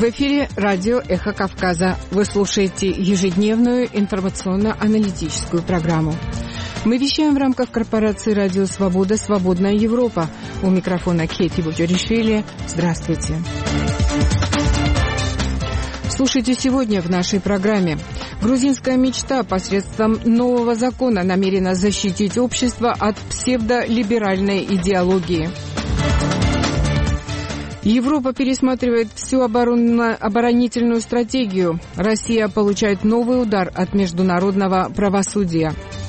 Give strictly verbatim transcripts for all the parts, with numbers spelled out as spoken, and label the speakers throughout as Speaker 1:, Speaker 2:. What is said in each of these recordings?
Speaker 1: В эфире радио «Эхо Кавказа». Вы слушаете ежедневную информационно-аналитическую программу. Мы вещаем в рамках корпорации «Радио Свобода. Свободная Европа». У микрофона Кейти Буджаришвили. Здравствуйте. Слушайте сегодня в нашей программе. Грузинская мечта посредством нового закона намерена защитить общество от псевдолиберальной идеологии. Европа пересматривает всю оборонно- оборонительную стратегию. Россия получает новый удар от международного правосудия.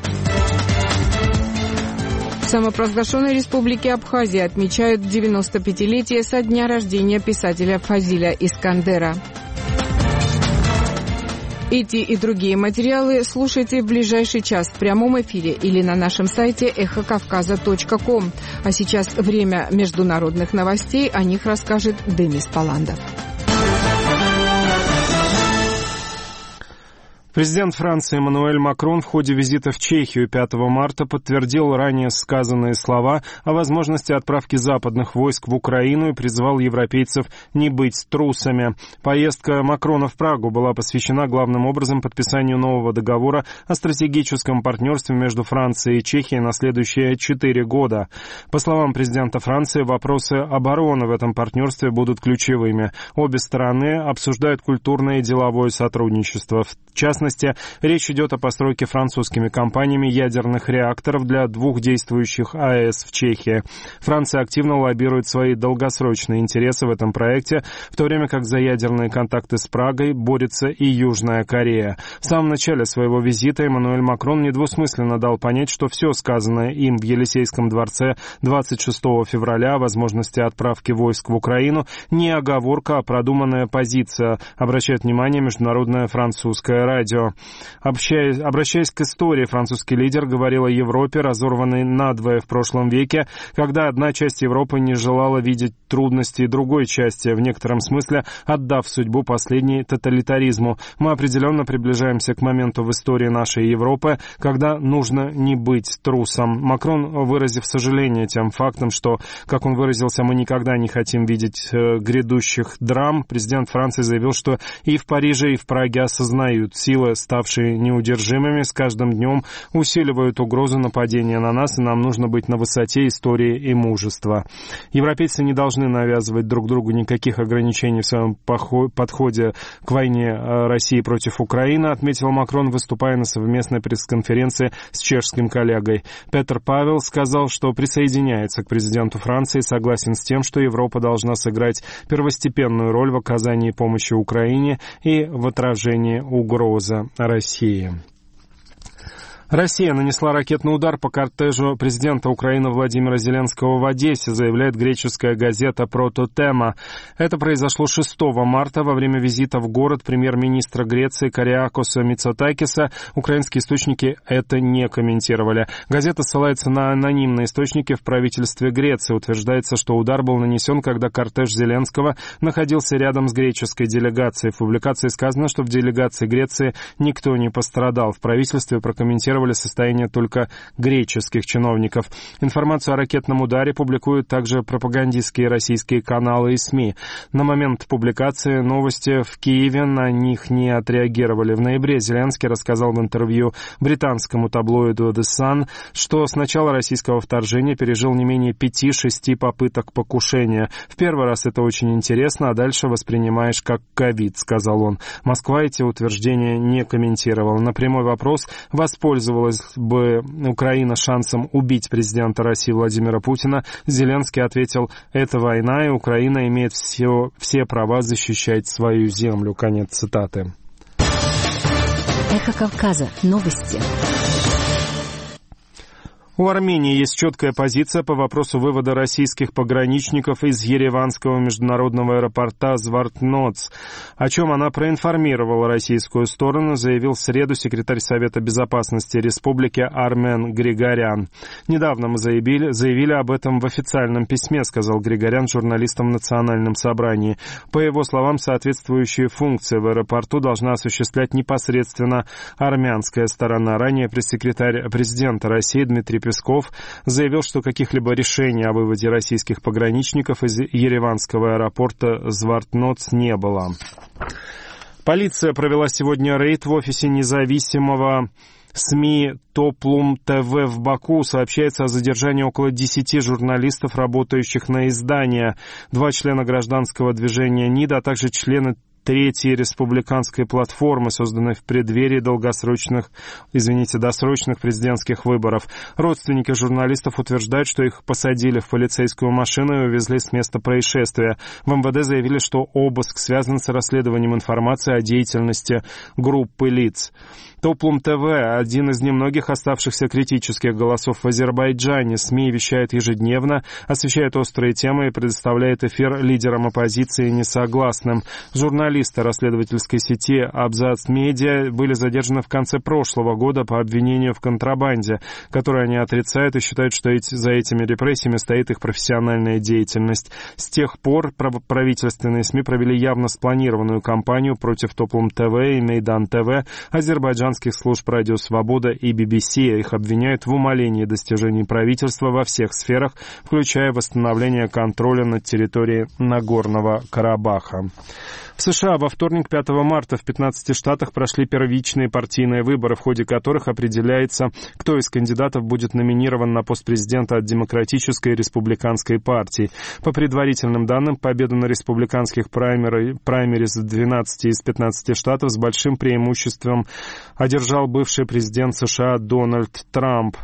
Speaker 1: В самопровозглашенной республике Абхазия отмечают девяносто пятилетие со дня рождения писателя Фазиля Искандера. Эти и другие материалы слушайте в ближайший час в прямом эфире или на нашем сайте эхо кавказа точка ком. А сейчас время международных новостей. О них расскажет Денис Паландов.
Speaker 2: Президент Франции Эммануэль Макрон в ходе визита в Чехию пятого марта подтвердил ранее сказанные слова о возможности отправки западных войск в Украину и призвал европейцев не быть трусами. Поездка Макрона в Прагу была посвящена главным образом подписанию нового договора о стратегическом партнерстве между Францией и Чехией на следующие четыре года. По словам президента Франции, вопросы обороны в этом партнерстве будут ключевыми. Обе стороны обсуждают культурное и деловое сотрудничество. В частности, речь идет о постройке французскими компаниями ядерных реакторов для двух действующих АЭС в Чехии. Франция активно лоббирует свои долгосрочные интересы в этом проекте, в то время как за ядерные контакты с Прагой борется и Южная Корея. В самом начале своего визита Эммануэль Макрон недвусмысленно дал понять, что все сказанное им в Елисейском дворце двадцать шестого февраля о возможности отправки войск в Украину не оговорка, а продуманная позиция, обращает внимание международное французское радио. Общаясь, обращаясь к истории, французский лидер говорил о Европе, разорванной надвое в прошлом веке, когда одна часть Европы не желала видеть трудности другой части, в некотором смысле отдав судьбу последней тоталитаризму. Мы определенно приближаемся к моменту в истории нашей Европы, когда нужно не быть трусом. Макрон, выразив сожаление тем фактом, что, как он выразился, мы никогда не хотим видеть э, грядущих драм, президент Франции заявил, что и в Париже, и в Праге осознают силы, ставшие неудержимыми, с каждым днем усиливают угрозу нападения на нас, и нам нужно быть на высоте истории и мужества. Европейцы не должны навязывать друг другу никаких ограничений в своем подходе к войне России против Украины, отметил Макрон, выступая на совместной пресс-конференции с чешским коллегой. Петр Павел сказал, что присоединяется к президенту Франции и согласен с тем, что Европа должна сыграть первостепенную роль в оказании помощи Украине и в отражении угрозы России. Россия нанесла ракетный удар по кортежу президента Украины Владимира Зеленского в Одессе, заявляет греческая газета «Прототема». Это произошло шестого марта во время визита в город премьер-министра Греции Кариакоса Мицотакиса. Украинские источники это не комментировали. Газета ссылается на анонимные источники в правительстве Греции. Утверждается, что удар был нанесен, когда кортеж Зеленского находился рядом с греческой делегацией. В публикации сказано, что в делегации Греции никто не пострадал. В правительстве прокомментировали состояние только греческих чиновников. Информацию о ракетном ударе публикуют также пропагандистские российские каналы и СМИ. На момент публикации новости в Киеве на них не отреагировали. В ноябре Зеленский рассказал в интервью британскому таблоиду The Sun, что с начала российского вторжения пережил не менее пяти-шести попыток покушения. В первый раз это очень интересно, а дальше воспринимаешь как ковид, сказал он. Москва эти утверждения не комментировала. На прямой вопрос, воспользовалась бы Украина шансом убить президента России Владимира Путина, Зеленский ответил: «Это война, и Украина имеет все, все права защищать свою землю». Конец цитаты.
Speaker 3: Эхо Кавказа. Новости.
Speaker 2: У Армении есть четкая позиция по вопросу вывода российских пограничников из ереванского международного аэропорта Звартноц. О чем она проинформировала российскую сторону, заявил в среду секретарь Совета безопасности Республики Армен Григорян. «Недавно мы заявили, заявили об этом в официальном письме», сказал Григорян журналистам в Национальном собрании. По его словам, соответствующие функции в аэропорту должна осуществлять непосредственно армянская сторона. Ранее пресс-секретарь президента России Дмитрий Песков заявил, что каких-либо решений о выводе российских пограничников из ереванского аэропорта Звартноц не было. Полиция провела сегодня рейд в офисе независимого СМИ Топлум ТВ в Баку. Сообщается о задержании около десяти журналистов, работающих на издание. Два члена гражданского движения НИДА, а также члены Третьей республиканской платформы, созданной в преддверии долгосрочных, извините, досрочных президентских выборов. Родственники журналистов утверждают, что их посадили в полицейскую машину и увезли с места происшествия. В эм вэ дэ заявили, что обыск связан с расследованием информации о деятельности группы лиц. Топлум ТВ – один из немногих оставшихся критических голосов в Азербайджане. СМИ вещает ежедневно, освещает острые темы и предоставляет эфир лидерам оппозиции и несогласным. Журналисты расследовательской сети «Абзац Медиа» были задержаны в конце прошлого года по обвинению в контрабанде, которую они отрицают и считают, что за этими репрессиями стоит их профессиональная деятельность. С тех пор правительственные СМИ провели явно спланированную кампанию против Топлум ТВ и Мейдан ТВ, азербайджанских служб «Радио Свобода» и би би си. Их обвиняют в умалении достижений правительства во всех сферах, включая восстановление контроля над территорией Нагорного Карабаха. В США во вторник, пятого марта, в пятнадцати штатах прошли первичные партийные выборы, в ходе которых определяется, кто из кандидатов будет номинирован на пост президента от Демократической и Республиканской партий. По предварительным данным, победу на республиканских праймериз в двенадцати из пятнадцати штатов с большим преимуществом одержал бывший президент США Дональд Трамп.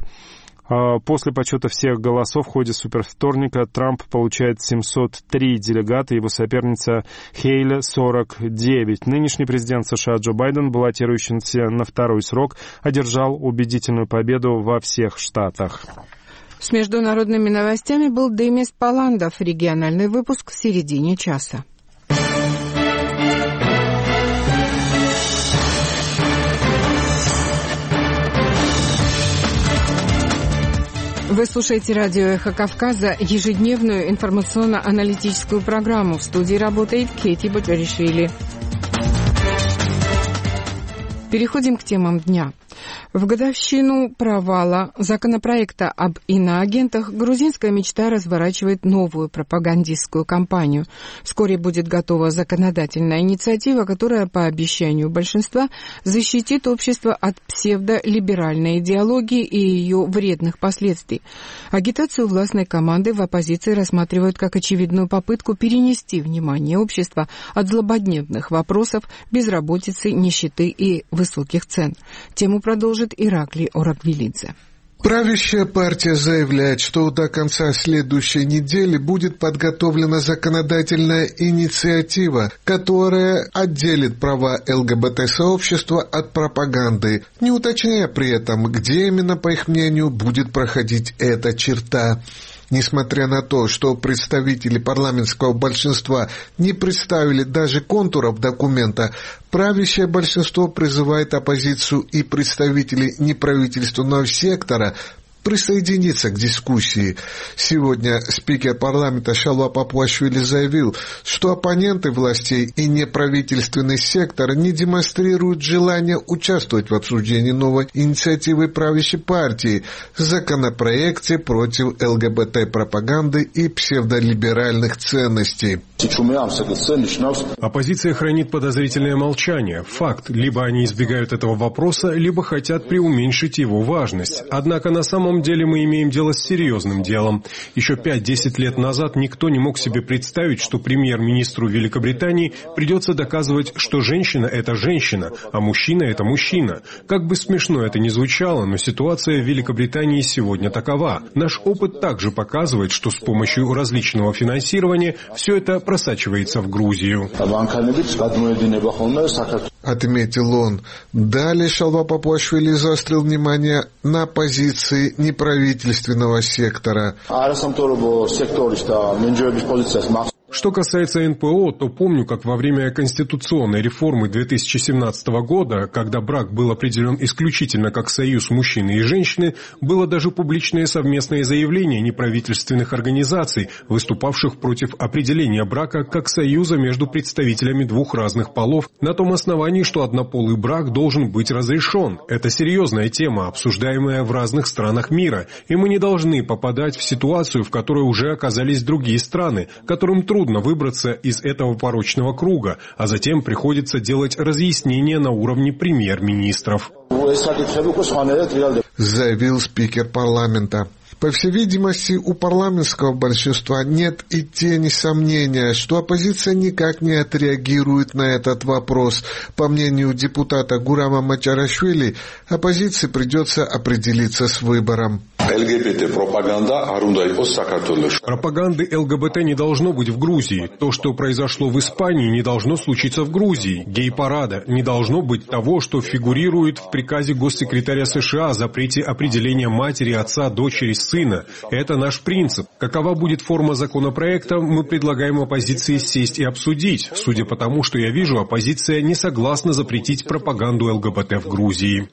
Speaker 2: После подсчета всех голосов в ходе супервторника Трамп получает семьсот три делегата, его соперница Хейли — сорок девять. Нынешний президент США Джо Байден, баллотирующийся на второй срок, одержал убедительную победу во всех штатах.
Speaker 1: С международными новостями был Демис Паландов. Региональный выпуск в середине часа. Вы слушаете радио «Эхо Кавказа», ежедневную информационно-аналитическую программу. В студии работает Кейти Батаришвили. Переходим к темам дня. В годовщину провала законопроекта об иноагентах грузинская мечта разворачивает новую пропагандистскую кампанию. Вскоре будет готова законодательная инициатива, которая, по обещанию большинства, защитит общество от псевдолиберальной идеологии и ее вредных последствий. Агитацию властной команды в оппозиции рассматривают как очевидную попытку перенести внимание общества от злободневных вопросов безработицы, нищеты и высоких цен. Тему продолжит Ираклий Ораквилидзе.
Speaker 4: Правящая партия заявляет, что до конца следующей недели будет подготовлена законодательная инициатива, которая отделит права эл гэ бэ тэ-сообщества от пропаганды, не уточняя при этом, где именно, по их мнению, будет проходить эта черта. Несмотря на то, что представители парламентского большинства не представили даже контуров документа, правящее большинство призывает оппозицию и представителей неправительственного сектора присоединиться к дискуссии. Сегодня спикер парламента Шалва Папуашвили заявил, что оппоненты властей и неправительственный сектор не демонстрируют желания участвовать в обсуждении новой инициативы правящей партии в законопроекте против эл гэ бэ тэ-пропаганды и псевдолиберальных ценностей.
Speaker 5: Оппозиция хранит подозрительное молчание. Факт. Либо они избегают этого вопроса, либо хотят преуменьшить его важность. Однако на самом деле мы имеем дело с серьезным делом. Еще пять-десять лет назад никто не мог себе представить, что премьер-министру Великобритании придется доказывать, что женщина – это женщина, а мужчина – это мужчина. Как бы смешно это ни звучало, но ситуация в Великобритании сегодня такова. Наш опыт также показывает, что с помощью различного финансирования все это просачивается в Грузию.
Speaker 4: Отметил он. Далее Шалва Папуашвили заострил внимание на позиции неправительственного сектора.
Speaker 5: Что касается эн пэ о, то помню, как во время конституционной реформы две тысячи семнадцатого года, когда брак был определен исключительно как союз мужчины и женщины, было даже публичное совместное заявление неправительственных организаций, выступавших против определения брака как союза между представителями двух разных полов на том основании, что однополый брак должен быть разрешен. Это серьезная тема, обсуждаемая в разных странах мира, и мы не должны попадать в ситуацию, в которой уже оказались другие страны, которым трудно выбраться из этого порочного круга, а затем приходится делать разъяснения на уровне премьер-министров.
Speaker 4: Заявил спикер парламента. По всей видимости, у парламентского большинства нет и тени сомнения, что оппозиция никак не отреагирует на этот вопрос. По мнению депутата Гурама Мачарашвили, оппозиции придется определиться с выбором.
Speaker 5: Пропаганды эл гэ бэ тэ не должно быть в Грузии. То, что произошло в Испании, не должно случиться в Грузии. Гей-парада не должно быть того, что фигурирует в приказе госсекретаря США о запрете определения матери, отца, дочери, сына. Это наш принцип. Какова будет форма законопроекта, мы предлагаем оппозиции сесть и обсудить. Судя по тому, что я вижу, оппозиция не согласна запретить пропаганду эл гэ бэ тэ в Грузии.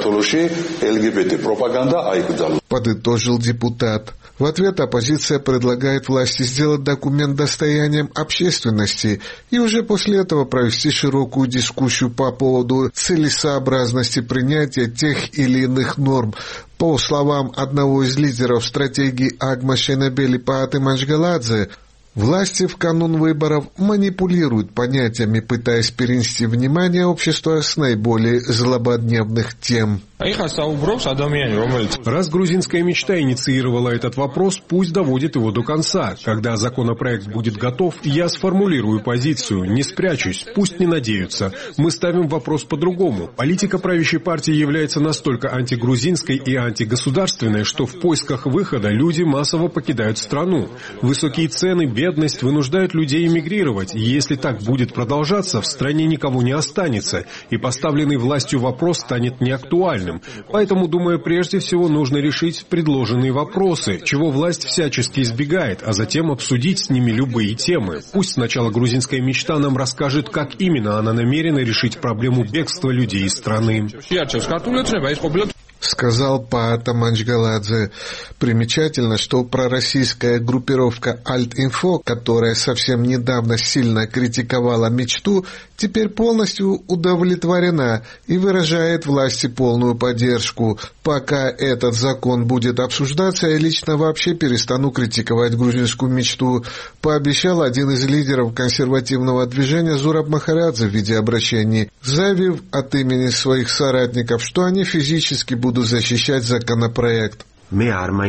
Speaker 4: Подытожил депутат. В ответ оппозиция предлагает власти сделать документ достоянием общественности и уже после этого провести широкую дискуссию по поводу целесообразности принятия тех или иных норм. По словам одного из лидеров стратегии Агма Шенебели Пааты Манчгаладзе, власти в канун выборов манипулируют понятиями, пытаясь перенести внимание общества с наиболее злободневных тем.
Speaker 5: Раз грузинская мечта инициировала этот вопрос, пусть доводит его до конца. Когда законопроект будет готов, я сформулирую позицию, не спрячусь, пусть не надеются. Мы ставим вопрос по-другому. Политика правящей партии является настолько антигрузинской и антигосударственной, что в поисках выхода люди массово покидают страну. Высокие цены, бедность вынуждают людей эмигрировать. И если так будет продолжаться, в стране никого не останется, и поставленный властью вопрос станет неактуальным. Поэтому, думаю, прежде всего нужно решить предложенные вопросы, чего власть всячески избегает, а затем обсудить с ними любые темы. Пусть сначала грузинская мечта нам расскажет, как именно она намерена решить проблему бегства людей из страны.
Speaker 4: Сказал Паата Манчгаладзе. Примечательно, что пророссийская группировка Альт-Инфо, которая совсем недавно сильно критиковала мечту, теперь полностью удовлетворена и выражает власти полную поддержку. Пока этот закон будет обсуждаться, я лично вообще перестану критиковать грузинскую мечту, пообещал один из лидеров консервативного движения Зураб Махарадзе в видеообращении, заявив от имени своих соратников, что они физически будут защищать законопроект.
Speaker 6: Мне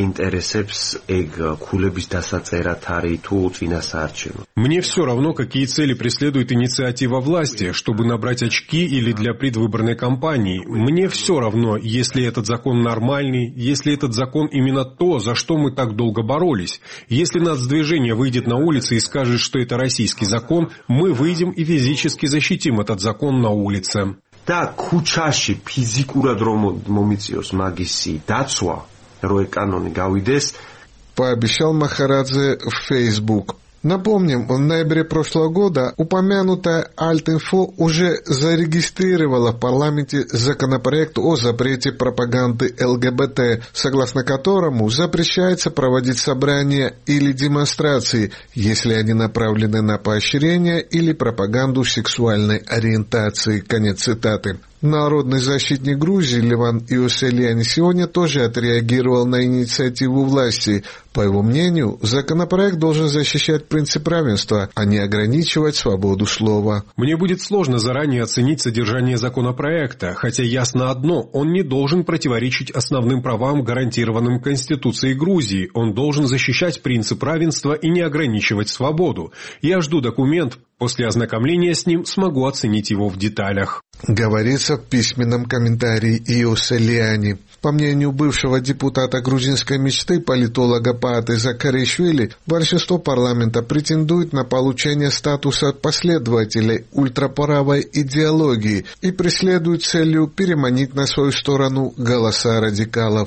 Speaker 5: все равно, какие цели преследует инициатива власти, чтобы набрать очки или для предвыборной кампании. Мне все равно, если этот закон нормальный, если этот закон именно то, за что мы так долго боролись. Если нацдвижение выйдет на улицы и скажет, что это российский закон, мы выйдем и физически защитим этот закон на улице.
Speaker 6: და ქუჩაში ფიზიკურად რომ მომიწიოს მაგისი დაცვა, რო ეკანონი გავიდეს,
Speaker 4: пообещал Махарадзе в Facebook. Напомним, в ноябре прошлого года упомянутая Альт-Инфо уже зарегистрировала в парламенте законопроект о запрете пропаганды эл гэ бэ тэ, согласно которому запрещается проводить собрания или демонстрации, если они направлены на поощрение или пропаганду сексуальной ориентации. Конец цитаты. Народный защитник Грузии Леван Иосельяни сегодня тоже отреагировал на инициативу власти. По его мнению, законопроект должен защищать принцип равенства, а не ограничивать свободу слова.
Speaker 5: Мне будет сложно заранее оценить содержание законопроекта, хотя ясно одно, он не должен противоречить основным правам, гарантированным Конституцией Грузии. Он должен защищать принцип равенства и не ограничивать свободу. Я жду документ, После ознакомления с ним смогу оценить его в деталях.
Speaker 4: Говорится в письменном комментарии Иоса Лиани. По мнению бывшего депутата грузинской мечты, политолога Пааты Закаришвили, большинство парламента претендует на получение статуса последователей ультраправой идеологии и преследует целью переманить на свою сторону голоса радикалов.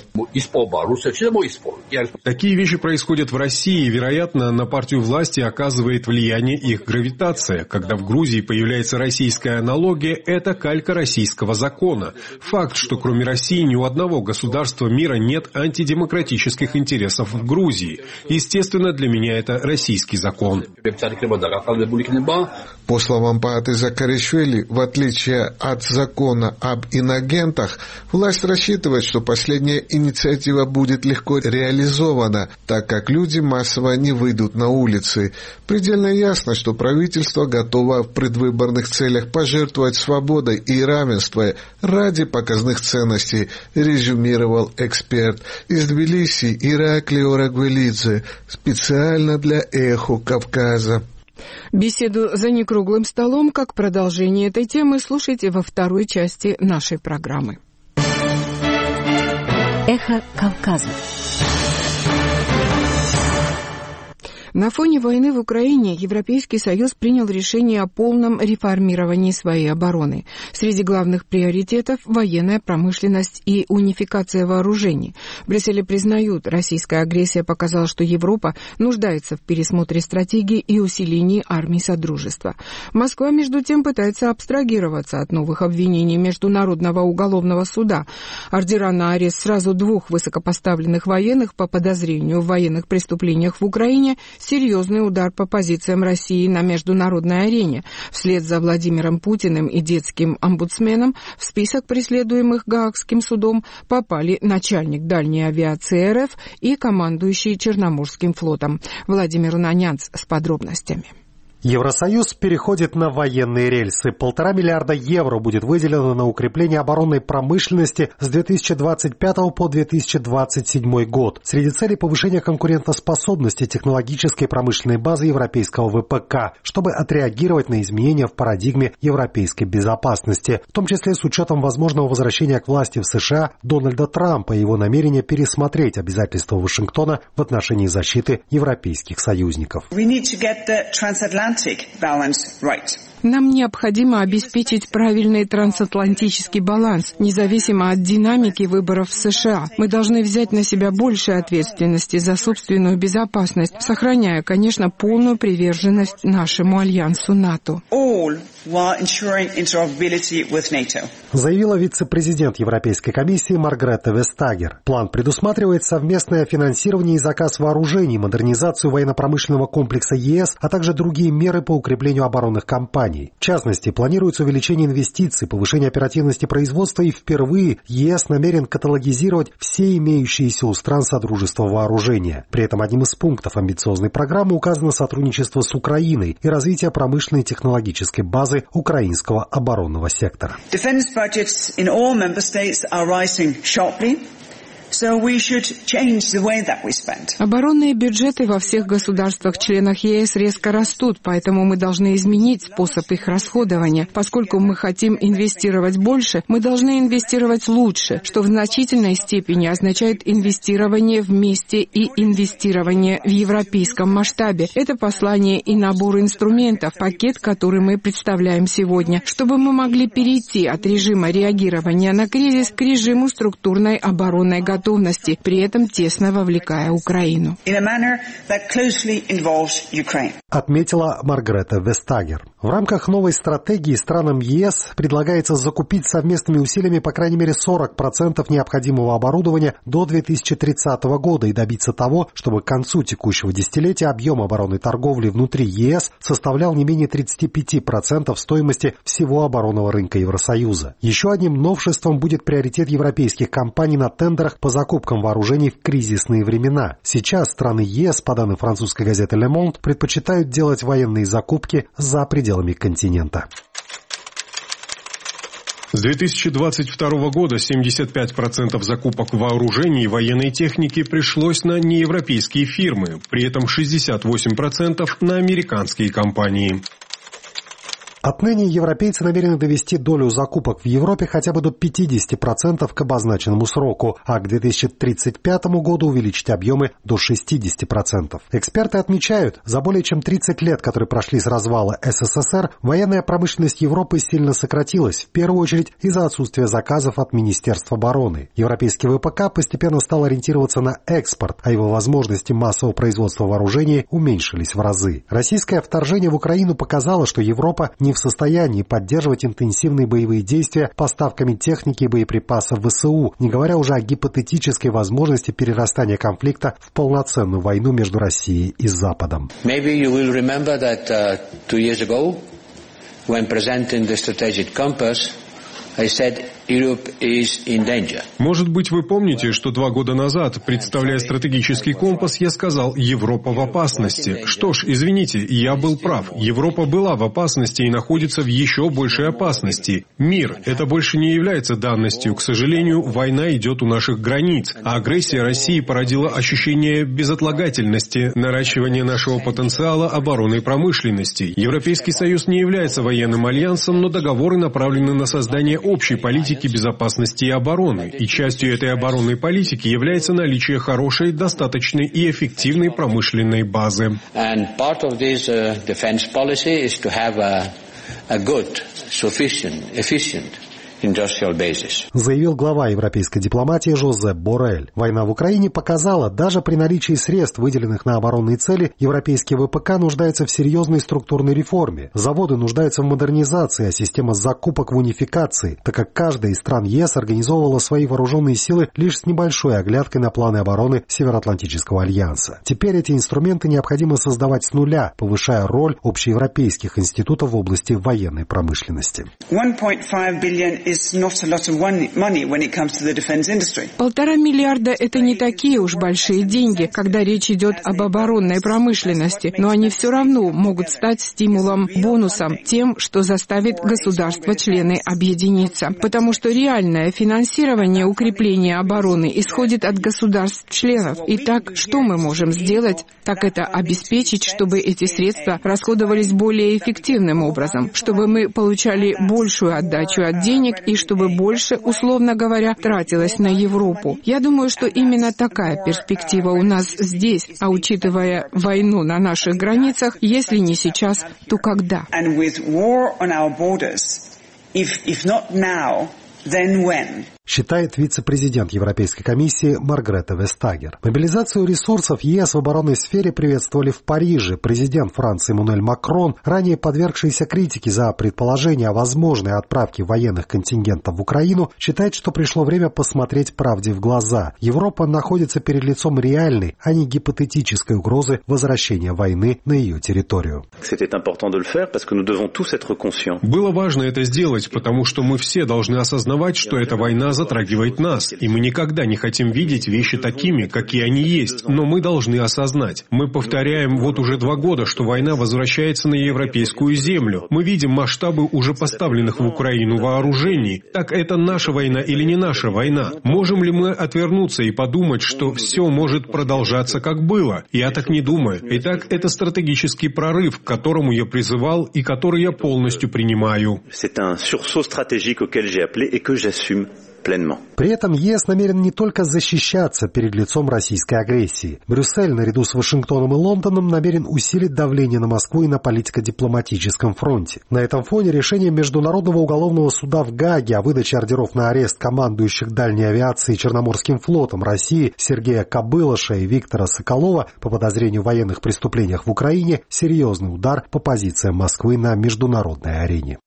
Speaker 5: Такие вещи происходят в России, и, вероятно, на партию власти оказывает влияние их гравитация. Когда в Грузии появляется российская аналогия, это калька российского закона. Факт, что кроме России ни у одного государства мира нет антидемократических интересов в Грузии. Естественно, для меня это российский закон.
Speaker 4: По словам Пааты Закаришвили, в отличие от закона об инагентах, власть рассчитывает, что последняя инициатива будет легко реализована, так как люди массово не выйдут на улицы. Предельно ясно, что правительство готово в предвыборных целях пожертвовать свободой и равенством ради показных ценностей, резюмировал эксперт из Тбилиси Ираклио Рагвелидзе специально для «Эхо Кавказа».
Speaker 1: Беседу за некруглым столом, как продолжение этой темы, слушайте во второй части нашей программы.
Speaker 3: Эхо Кавказа.
Speaker 1: На фоне войны в Украине Европейский Союз принял решение о полном реформировании своей обороны. Среди главных приоритетов – военная промышленность и унификация вооружений. В Брюсселе признают, российская агрессия показала, что Европа нуждается в пересмотре стратегии и усилении армий Содружества. Москва, между тем, пытается абстрагироваться от новых обвинений Международного уголовного суда. Ордера на арест сразу двух высокопоставленных военных по подозрению в военных преступлениях в Украине – серьезный удар по позициям России на международной арене. Вслед за Владимиром Путиным и детским омбудсменом в список преследуемых Гаагским судом попали начальник дальней авиации РФ и командующий Черноморским флотом. Владимир Нанянц с подробностями.
Speaker 7: Евросоюз переходит на военные рельсы. Полтора миллиарда евро будет выделено на укрепление оборонной промышленности с две тысячи двадцать пятого по две тысячи двадцать седьмой год. Среди целей повышение конкурентоспособности технологической промышленной базы европейского ВПК, чтобы отреагировать на изменения в парадигме европейской безопасности, в том числе с учетом возможного возвращения к власти в США Дональда Трампа и его намерения пересмотреть обязательства Вашингтона в отношении защиты европейских союзников.
Speaker 1: Нам необходимо обеспечить правильный трансатлантический баланс, независимо от динамики выборов в США. Мы должны взять на себя больше ответственности за собственную безопасность, сохраняя, конечно, полную приверженность нашему альянсу НАТО.
Speaker 7: Заявила вице-президент Европейской комиссии Маргрете Вестагер. План предусматривает совместное финансирование и заказ вооружений, модернизацию военно-промышленного комплекса ЕС, а также другие меры по укреплению оборонных компаний. В частности, планируется увеличение инвестиций, повышение оперативности производства, и впервые ЕС намерен каталогизировать все имеющиеся у стран Содружества вооружения. При этом одним из пунктов амбициозной программы указано сотрудничество с Украиной и развитие промышленной и технологической базы украинского оборонного сектора.
Speaker 1: Оборонные бюджеты во всех государствах-членах ЕС резко растут, поэтому мы должны изменить способ их расходования. Поскольку мы хотим инвестировать больше, мы должны инвестировать лучше, что в значительной степени означает инвестирование вместе и инвестирование в европейском масштабе. Это послание и набор инструментов, пакет, который мы представляем сегодня, чтобы мы могли перейти от режима реагирования на кризис к режиму структурной оборонной готовности. готовности, при этом тесно вовлекая Украину.
Speaker 7: Отметила Маргрете Вестагер. В рамках новой стратегии странам ЕС предлагается закупить совместными усилиями по крайней мере сорок процентов необходимого оборудования до две тысячи тридцатого года и добиться того, чтобы к концу текущего десятилетия объем оборонной торговли внутри ЕС составлял не менее тридцать пять процентов стоимости всего оборонного рынка Евросоюза. Еще одним новшеством будет приоритет европейских компаний на тендерах по закупкам вооружений в кризисные времена. Сейчас страны ЕС, по данным французской газеты «Le Monde», предпочитают делать военные закупки за пределами континента.
Speaker 5: С две тысячи двадцать второго года семьдесят пять процентов закупок вооружений и военной техники пришлось на неевропейские фирмы, при этом шестьдесят восемь процентов на американские компании.
Speaker 7: Отныне европейцы намерены довести долю закупок в Европе хотя бы до пятьдесят процентов к обозначенному сроку, а к две тысячи тридцать пятому году увеличить объемы до шестьдесят процентов. Эксперты отмечают, за более чем тридцать лет, которые прошли с развала СССР, военная промышленность Европы сильно сократилась, в первую очередь из-за отсутствия заказов от Министерства обороны. Европейский ВПК постепенно стал ориентироваться на экспорт, а его возможности массового производства вооружений уменьшились в разы. Российское вторжение в Украину показало, что Европа не в состоянии поддерживать интенсивные боевые действия поставками техники и боеприпасов в ВСУ, не говоря уже о гипотетической возможности перерастания конфликта в полноценную войну между Россией и Западом.
Speaker 8: Maybe you will remember that uh, two years ago, when presenting the strategic compass, I said Europe is in danger.
Speaker 5: Может быть, вы помните, что два года назад, представляя стратегический компас, я сказал «Европа в опасности». Что ж, извините, я был прав. Европа была в опасности и находится в еще большей опасности. Мир – это больше не является данностью. К сожалению, война идет у наших границ, а агрессия России породила ощущение безотлагательности, наращивание нашего потенциала оборонной промышленности. Европейский Союз не является военным альянсом, но договоры направлены на создание общей политики безопасности и обороны, и частью этой оборонной политики является наличие хорошей, достаточной и эффективной промышленной базы.
Speaker 8: And part of this uh, defense policy is to have a, a good, sufficient, efficient industrial basis.
Speaker 7: Заявил глава европейской дипломатии Жозеп Боррель. Война в Украине показала, даже при наличии средств, выделенных на оборонные цели, европейский ВПК нуждается в серьезной структурной реформе. Заводы нуждаются в модернизации, а система закупок в унификации, так как каждая из стран ЕС организовывала свои вооруженные силы лишь с небольшой оглядкой на планы обороны Североатлантического альянса. Теперь эти инструменты необходимо создавать с нуля, повышая роль общеевропейских институтов в области военной промышленности.
Speaker 1: Полтора миллиарда – это не такие уж большие деньги, когда речь идет об оборонной промышленности, но они все равно могут стать стимулом, бонусом, тем, что заставит государства-члены объединиться. Потому что реальное финансирование укрепления обороны исходит от государств-членов. Итак, что мы можем сделать? Так это обеспечить, чтобы эти средства расходовались более эффективным образом, чтобы мы получали большую отдачу от денег и чтобы больше, условно говоря, тратилось на Европу. Я думаю, что именно такая перспектива у нас здесь, а учитывая войну на наших границах, если не сейчас, то когда?
Speaker 7: Считает вице-президент Европейской комиссии Маргрета Вестагер. Мобилизацию ресурсов ЕС в оборонной сфере приветствовали в Париже. Президент Франции Эммануэль Макрон, ранее подвергшийся критике за предположение о возможной отправке военных контингентов в Украину, считает, что пришло время посмотреть правде в глаза. Европа находится перед лицом реальной, а не гипотетической угрозы возвращения войны на ее территорию.
Speaker 5: Было важно это сделать, потому что мы все должны осознавать, что эта война затрагивает нас, и мы никогда не хотим видеть вещи такими, какие они есть, но мы должны осознать. Мы повторяем вот уже два года, что война возвращается на европейскую землю. Мы видим масштабы уже поставленных в Украину вооружений. Так это наша война или не наша война? Можем ли мы отвернуться и подумать, что все может продолжаться как было? Я так не думаю. Итак, это стратегический прорыв, к которому я призывал и который я полностью принимаю.
Speaker 7: При этом ЕС намерен не только защищаться перед лицом российской агрессии. Брюссель, наряду с Вашингтоном и Лондоном, намерен усилить давление на Москву и на политико-дипломатическом фронте. На этом фоне решение Международного уголовного суда в Гааге о выдаче ордеров на арест командующих дальней авиацией Черноморским флотом России Сергея Кобылыша и Виктора Соколова по подозрению в военных преступлениях в Украине – серьезный удар по позициям Москвы на международной арене.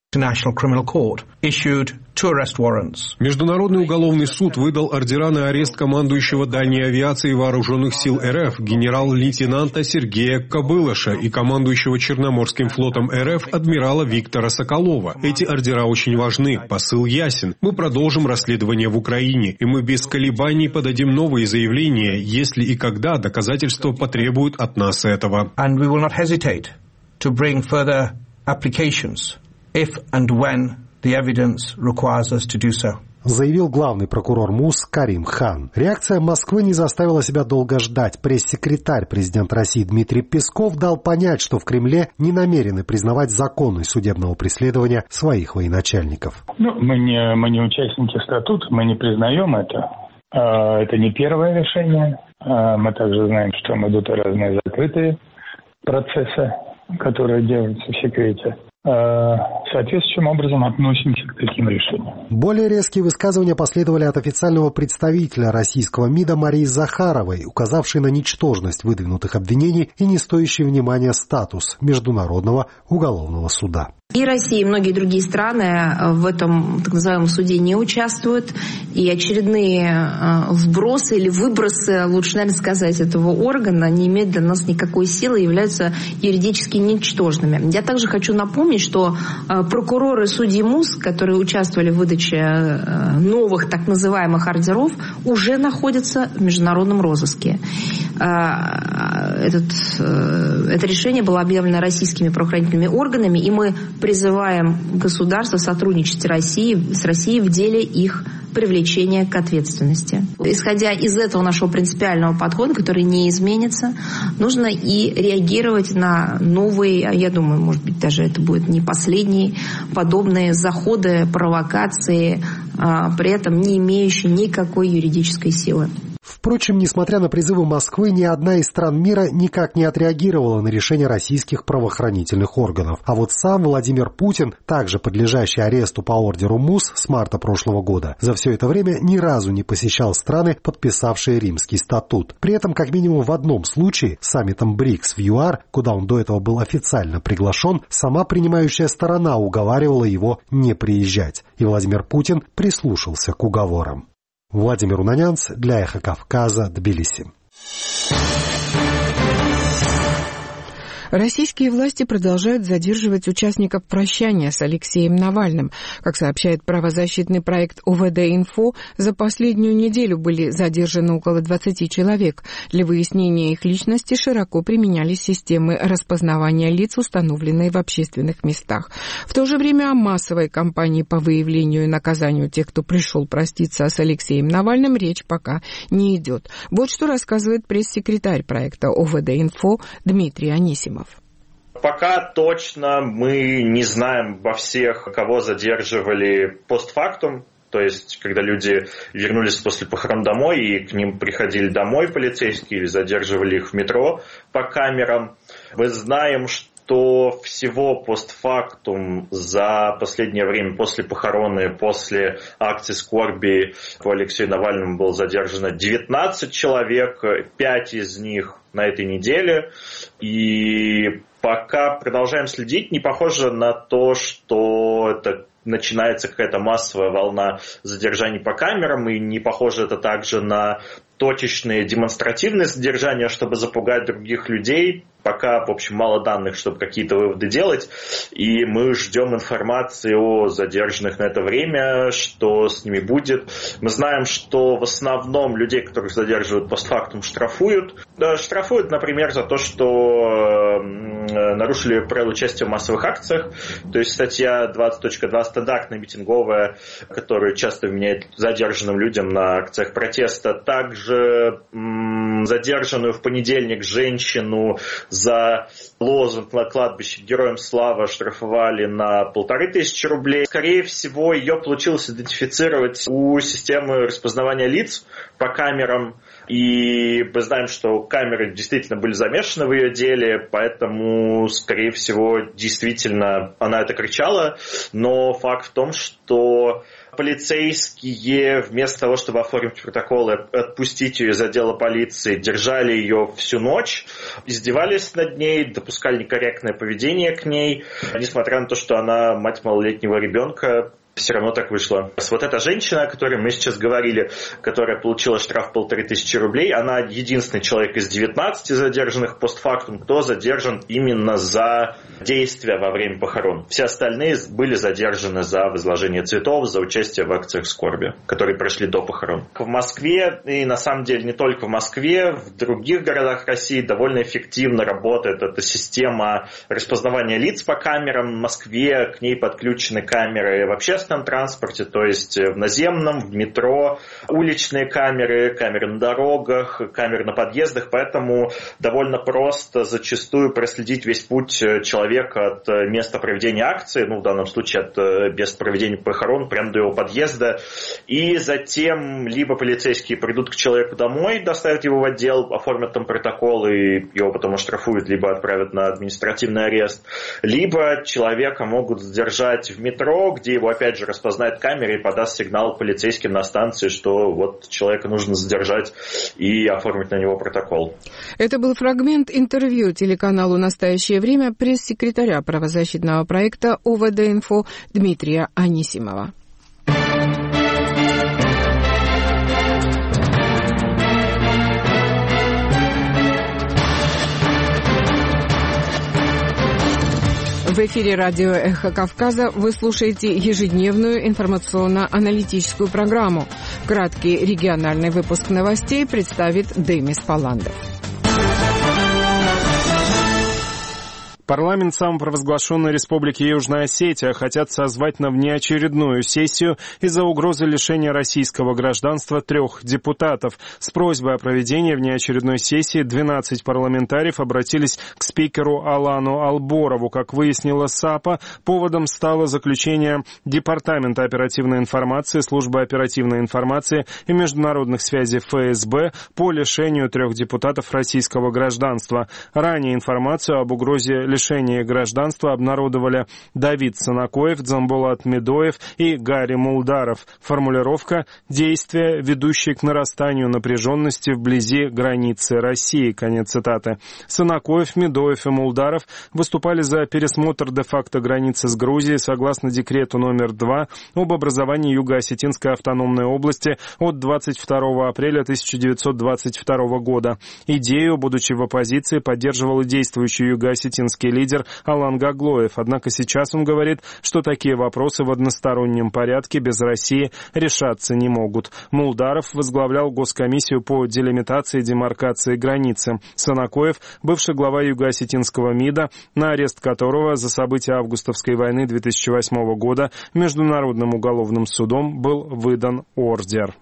Speaker 5: Международный уголовный суд выдал ордера на арест командующего дальней авиации вооруженных сил РФ генерал-лейтенанта Сергея Кобылыша и командующего Черноморским флотом РФ адмирала Виктора Соколова. Эти ордера очень важны, посыл ясен. Мы продолжим расследование в Украине, и мы без колебаний подадим новые заявления, если и когда доказательства потребуют от нас этого.
Speaker 9: Applications if and when the evidence requires us to do so.
Speaker 7: заявил главный прокурор МУС Карим Хан. Реакция Москвы не заставила себя долго ждать. Пресс-секретарь президента России Дмитрий Песков дал понять, что в Кремле не намерены признавать законность судебного преследования своих военачальников.
Speaker 9: Ну, мы не, мы не участники статута, мы не признаем это. Это не первое решение. Мы также знаем, что там идут разные закрытые процессы, которые делаются в секрете. Соответствующим образом относимся к таким решениям.
Speaker 7: Более резкие высказывания последовали от официального представителя российского МИДа Марии Захаровой, указавшей на ничтожность выдвинутых обвинений и не стоящий внимания статус Международного уголовного суда.
Speaker 10: И Россия, и многие другие страны в этом так называемом суде не участвуют. И очередные вбросы или выбросы, лучше, наверное, сказать, этого органа не имеют для нас никакой силы и являются юридически ничтожными. Я также хочу напомнить, что прокуроры судьи МУС, которые участвовали в выдаче новых так называемых ордеров, уже находятся в международном розыске. Этот, это решение было объявлено российскими правоохранительными органами, и мы призываем государство сотрудничать России, с Россией в деле их привлечения к ответственности. Исходя из этого нашего принципиального подхода, который не изменится, нужно и реагировать на новые, я думаю, может быть, даже это будет не последние, подобные заходы, провокации, при этом не имеющие никакой юридической силы.
Speaker 7: Впрочем, несмотря на призывы Москвы, ни одна из стран мира никак не отреагировала на решение российских правоохранительных органов. А вот сам Владимир Путин, также подлежащий аресту по ордеру МУС с марта прошлого года, за все это время ни разу не посещал страны, подписавшие Римский статут. При этом, как минимум в одном случае, саммитом БРИКС в ЮАР, куда он до этого был официально приглашен, сама принимающая сторона уговаривала его не приезжать. И Владимир Путин прислушался к уговорам. Владимир Унанянц для Эхо Кавказа, Тбилиси.
Speaker 1: Российские власти продолжают задерживать участников прощания с Алексеем Навальным. Как сообщает правозащитный проект ОВД-Инфо, за последнюю неделю были задержаны около двадцати человек. Для выяснения их личности широко применялись системы распознавания лиц, установленные в общественных местах. В то же время о массовой кампании по выявлению и наказанию тех, кто пришел проститься с Алексеем Навальным, речь пока не идет. Вот что рассказывает пресс-секретарь проекта ОВД-Инфо Дмитрий Анисимов.
Speaker 11: Пока точно мы не знаем во всех, кого задерживали постфактум, то есть когда люди вернулись после похорон домой и к ним приходили домой полицейские или задерживали их в метро по камерам. Мы знаем, что всего постфактум за последнее время, после похорон и после акции скорби по Алексею Навальному было задержано девятнадцать человек, пять из них на этой неделе. И пока продолжаем следить, не похоже на то, что это начинается какая-то массовая волна задержаний по камерам, и не похоже это также на точечные демонстративные задержания, чтобы запугать других людей. Пока, в общем, мало данных, чтобы какие-то выводы делать. И мы ждем информации о задержанных на это время, что с ними будет. Мы знаем, что в основном людей, которых задерживают постфактум, штрафуют. Да, штрафуют, например, за то, что нарушили правила участия в массовых акциях. То есть статья двадцать точка два стандартная митинговая, которая часто вменяет задержанным людям на акциях протеста. Также м- задержанную в понедельник женщину за лозунг на кладбище «Героям слава» штрафовали на полторы тысячи рублей. Скорее всего, ее получилось идентифицировать у системы распознавания лиц по камерам. И мы знаем, что камеры действительно были замешаны в ее деле, поэтому, скорее всего, действительно она это кричала. Но факт в том, что полицейские вместо того, чтобы оформить протокол и отпустить ее из отдела полиции, держали ее всю ночь, издевались над ней, допускали некорректное поведение к ней, несмотря на то, что она мать малолетнего ребенка. Все равно так вышло. Вот эта женщина, о которой мы сейчас говорили, которая получила штраф полторы тысячи рублей, она единственный человек из девятнадцати задержанных постфактум, кто задержан именно за действия во время похорон. Все остальные были задержаны за возложение цветов, за участие в акциях скорби, которые прошли до похорон. В Москве, и на самом деле не только в Москве, в других городах России довольно эффективно работает эта система распознавания лиц по камерам. В Москве к ней подключены камеры в общественных общественном транспорте, то есть в наземном, в метро, уличные камеры, камеры на дорогах, камеры на подъездах, поэтому довольно просто зачастую проследить весь путь человека от места проведения акции, ну, в данном случае от места проведения похорон, прямо до его подъезда, и затем либо полицейские придут к человеку домой, доставят его в отдел, оформят там протокол и его потом оштрафуют, либо отправят на административный арест, либо человека могут задержать в метро, где его опять же распознает камера и подаст сигнал полицейским на станции, что вот человека нужно задержать и оформить на него протокол.
Speaker 1: Это был фрагмент интервью телеканалу «Настоящее время» пресс-секретаря правозащитного проекта ОВД-Инфо Дмитрия Анисимова. В эфире радио «Эхо Кавказа» вы слушаете ежедневную информационно-аналитическую программу. Краткий региональный выпуск новостей представит Демис Паландов.
Speaker 2: Парламент самопровозглашенной Республики Южная Осетия хотят созвать на внеочередную сессию из-за угрозы лишения российского гражданства трех депутатов. С просьбой о проведении внеочередной сессии двенадцать парламентариев обратились к спикеру Алану Алборову. Как выяснила САПа, поводом стало заключение Департамента оперативной информации, Службы оперативной информации и международных связей эф эс бэ по лишению трех депутатов российского гражданства. Ранее информацию об угрозе лишения Лишение гражданства обнародовали Давид Санакоев, Дзамбулат Медоев и Гарри Мулдаров. Формулировка «Действия, ведущие к нарастанию напряженности вблизи границы России». Конец цитаты. Санакоев, Медоев и Мулдаров выступали за пересмотр де-факто границы с Грузией согласно декрету номер два об образовании Юго-Осетинской автономной области от двадцать второго апреля тысяча девятьсот двадцать второго года. Идею, будучи в оппозиции, поддерживал и действующий юго-осетинский лидер Алан Гаглоев. Однако сейчас он говорит, что такие вопросы в одностороннем порядке без России решаться не могут. Мулдаров возглавлял Госкомиссию по делимитации и демаркации границы. Санакоев, бывший глава Юго-Осетинского МИДа, на арест которого за события августовской войны две тысячи восьмого года Международным уголовным судом был выдан ордер.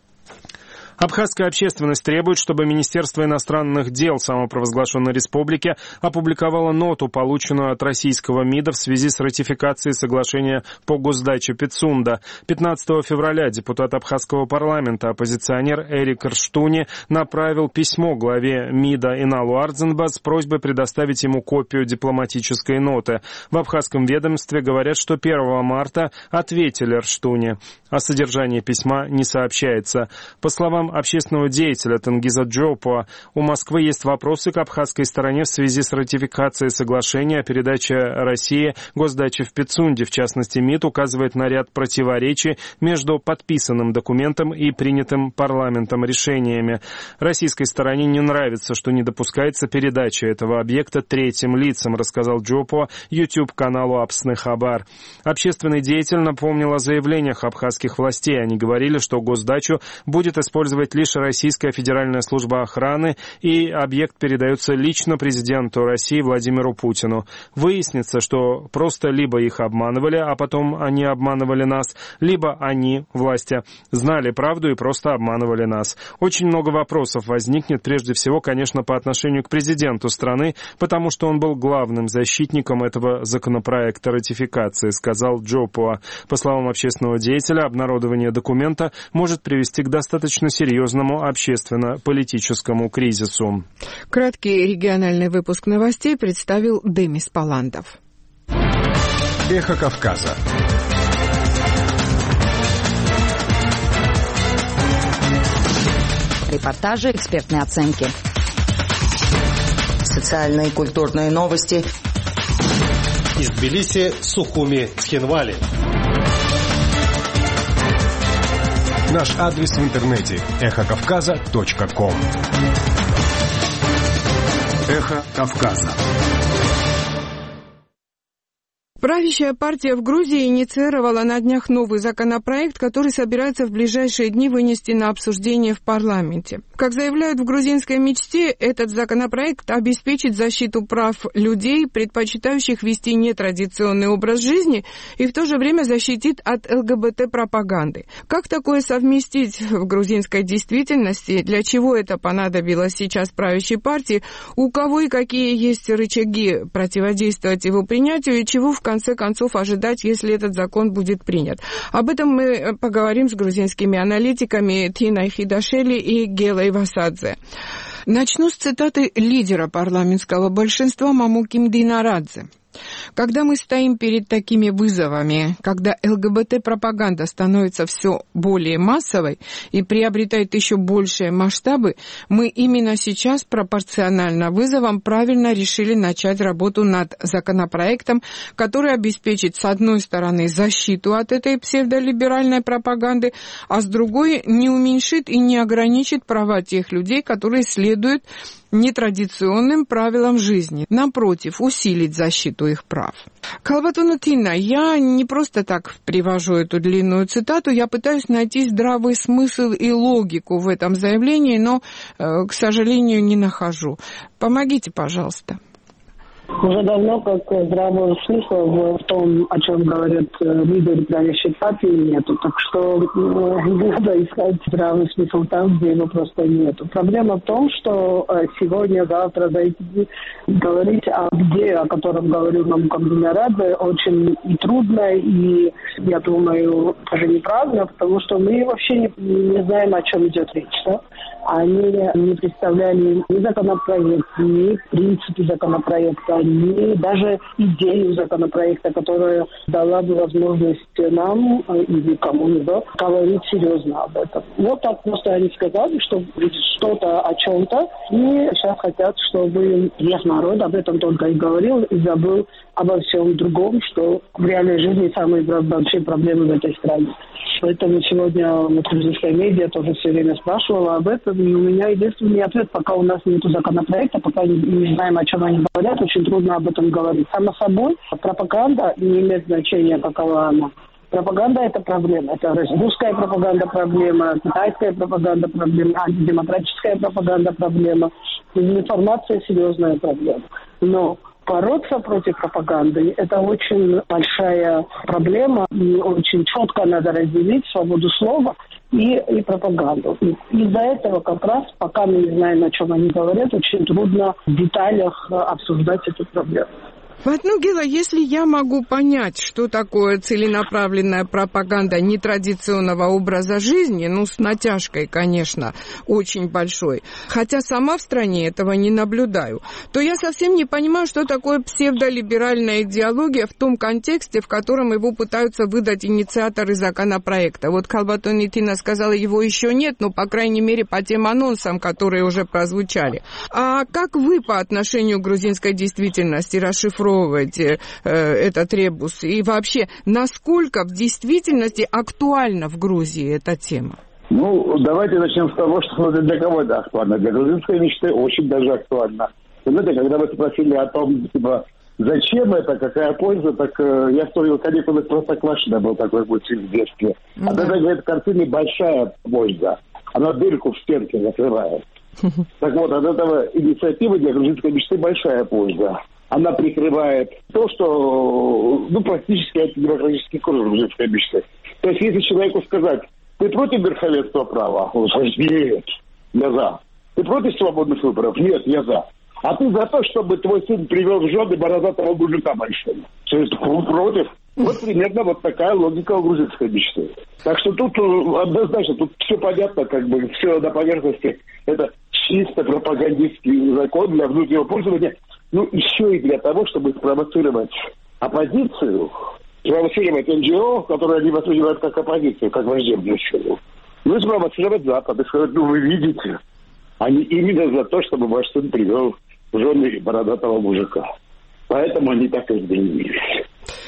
Speaker 2: Абхазская общественность требует, чтобы Министерство иностранных дел самопровозглашенной республики опубликовало ноту, полученную от российского МИДа в связи с ратификацией соглашения по госдаче Пицунда. пятнадцатого февраля депутат абхазского парламента, оппозиционер Эрик Рштуни, направил письмо главе МИДа Иналу Ардзенба с просьбой предоставить ему копию дипломатической ноты. В абхазском ведомстве говорят, что первого марта ответили Рштуни. О содержании письма не сообщается. По словам общественного деятеля Тенгиза Джопуа, у Москвы есть вопросы к абхазской стороне в связи с ратификацией соглашения о передаче России госдачи в Пицунде. В частности, МИД указывает на ряд противоречий между подписанным документом и принятым парламентом решениями. Российской стороне не нравится, что не допускается передача этого объекта третьим лицам, рассказал Джопуа YouTube-каналу Апсны Хабар. Общественный деятель напомнил о заявлениях абхазских властей. Они говорили, что госдачу будет использовать лишь Российская федеральная служба охраны, и объект передается лично президенту России Владимиру Путину. Выяснится, что просто либо их обманывали, а потом они обманывали нас, либо они, власти, знали правду и просто обманывали нас. Очень много вопросов возникнет, прежде всего, конечно, по отношению к президенту страны, потому что он был главным защитником этого законопроекта ратификации, сказал Джопуа. По словам общественного деятеля, обнародование документа может привести к достаточно серьезному серьезному общественно-политическому кризису.
Speaker 1: Краткий региональный выпуск новостей представил Демис Паландов.
Speaker 12: Эхо Кавказа.
Speaker 13: Репортажи, экспертные оценки. Социальные и культурные новости.
Speaker 7: Из Тбилиси, Сухуми, Цхинвали.
Speaker 12: Наш адрес в интернете эхо кавказа точка ком. Эхо Кавказа.
Speaker 1: Правящая партия в Грузии инициировала на днях новый законопроект, который собирается в ближайшие дни вынести на обсуждение в парламенте. Как заявляют в грузинской мечте, этот законопроект обеспечит защиту прав людей, предпочитающих вести нетрадиционный образ жизни, и в то же время защитит от ЛГБТ-пропаганды. Как такое совместить в грузинской действительности? Для чего это понадобилось сейчас правящей партии? У кого и какие есть рычаги противодействовать его принятию, и чего в В конце концов ожидать, если этот закон будет принят. Об этом мы поговорим с грузинскими аналитиками Тиной Хидашели и Гелой Васадзе. Начну с цитаты лидера парламентского большинства Мамуки Мдинарадзе. Когда мы стоим перед такими вызовами, когда ЛГБТ-пропаганда становится все более массовой и приобретает еще большие масштабы, мы именно сейчас пропорционально вызовам правильно решили начать работу над законопроектом, который обеспечит, с одной стороны, защиту от этой псевдолиберальной пропаганды, а с другой не уменьшит и не ограничит права тех людей, которые следуют нетрадиционным правилам жизни. Напротив, усилить защиту их прав. Калбатуна Тина, я не просто так привожу эту длинную цитату, я пытаюсь найти здравый смысл и логику в этом заявлении, но, к сожалению, не нахожу. Помогите, пожалуйста.
Speaker 14: Уже давно как здравого смысла в том, о чем говорят лидеры правящей партии, нету. Так что не надо искать здравый смысл там, где его просто нету. Проблема в том, что сегодня, завтра зайти говорить о где, о котором говорил нам Мдинарадзе, очень и трудно, и, я думаю, даже неправильно, потому что мы вообще не, не знаем, о чем идет речь. Да? Они не представляли ни законопроект, ни принципы законопроекта, ни даже идею законопроекта, которая дала бы возможность нам или кому-либо говорить серьезно об этом. Вот так просто они сказали, что будет что-то о чем-то, и сейчас хотят, чтобы весь народ об этом только и говорил, и забыл обо всем другом, что в реальной жизни самые большие проблемы в этой стране. Поэтому сегодня грузинская медиа тоже все время спрашивала об этом, и у меня единственный ответ, пока у нас нет законопроекта, пока не, не знаем, о чем они говорят, очень трудно об этом говорить. Само собой, пропаганда не имеет значения, какова она. Пропаганда – это проблема. Это русская пропаганда – проблема, китайская пропаганда – проблема, антидемократическая пропаганда – проблема, дезинформация – серьезная проблема. Но бороться против пропаганды – это очень большая проблема, и очень четко надо разделить свободу слова и, и пропаганду. И из-за этого как раз, пока мы не знаем, о чем они говорят, очень трудно в деталях обсуждать эту проблему.
Speaker 1: Ну, Гела, если я могу понять, что такое целенаправленная пропаганда нетрадиционного образа жизни, ну, с натяжкой, конечно, очень большой, хотя сама в стране этого не наблюдаю, то я совсем не понимаю, что такое псевдолиберальная идеология в том контексте, в котором его пытаются выдать инициаторы законопроекта. Вот Калбатуна Тина сказала, его еще нет, но, по крайней мере, по тем анонсам, которые уже прозвучали. А как вы по отношению к грузинской действительности расшифровываете этот ребус? И вообще, насколько в действительности актуальна в Грузии эта тема?
Speaker 15: Ну, давайте начнем с того, что для кого это актуально. Для грузинской мечты очень даже актуально. Вы знаете, когда вы спросили о том, типа, зачем это, какая польза, так э, я вспомнил «Каникулы в Простоквашино», был такой мультфильм в детстве. Mm-hmm. От этой, говорит, картины большая польза. Она дырку в стенке закрывает. Так вот, от этого инициативы для грузинской мечты большая польза. Она прикрывает то, что, ну, практически это демократический курс грузинской мечты. То есть, если человеку сказать, ты против верховенства права? Он скажет, нет, я за. Ты против свободных выборов? Нет, я за. А ты за то, чтобы твой сын привел в жены бородатого мужика большого? То есть, против? Вот примерно вот такая логика у грузинской мечты. Так что тут однозначно, тут все понятно, как бы, все на поверхности. Это чисто пропагандистский закон для внутреннего пользования. Ну, еще и для того, чтобы спровоцировать оппозицию, спровоцировать эн джи о, которые они воспринимают как оппозицию, как враждебную силу. Ну, и спровоцировать Запад и сказать, ну, вы видите, они именно за то, чтобы ваш сын привел в жены бородатого мужика. Поэтому они так и изменились.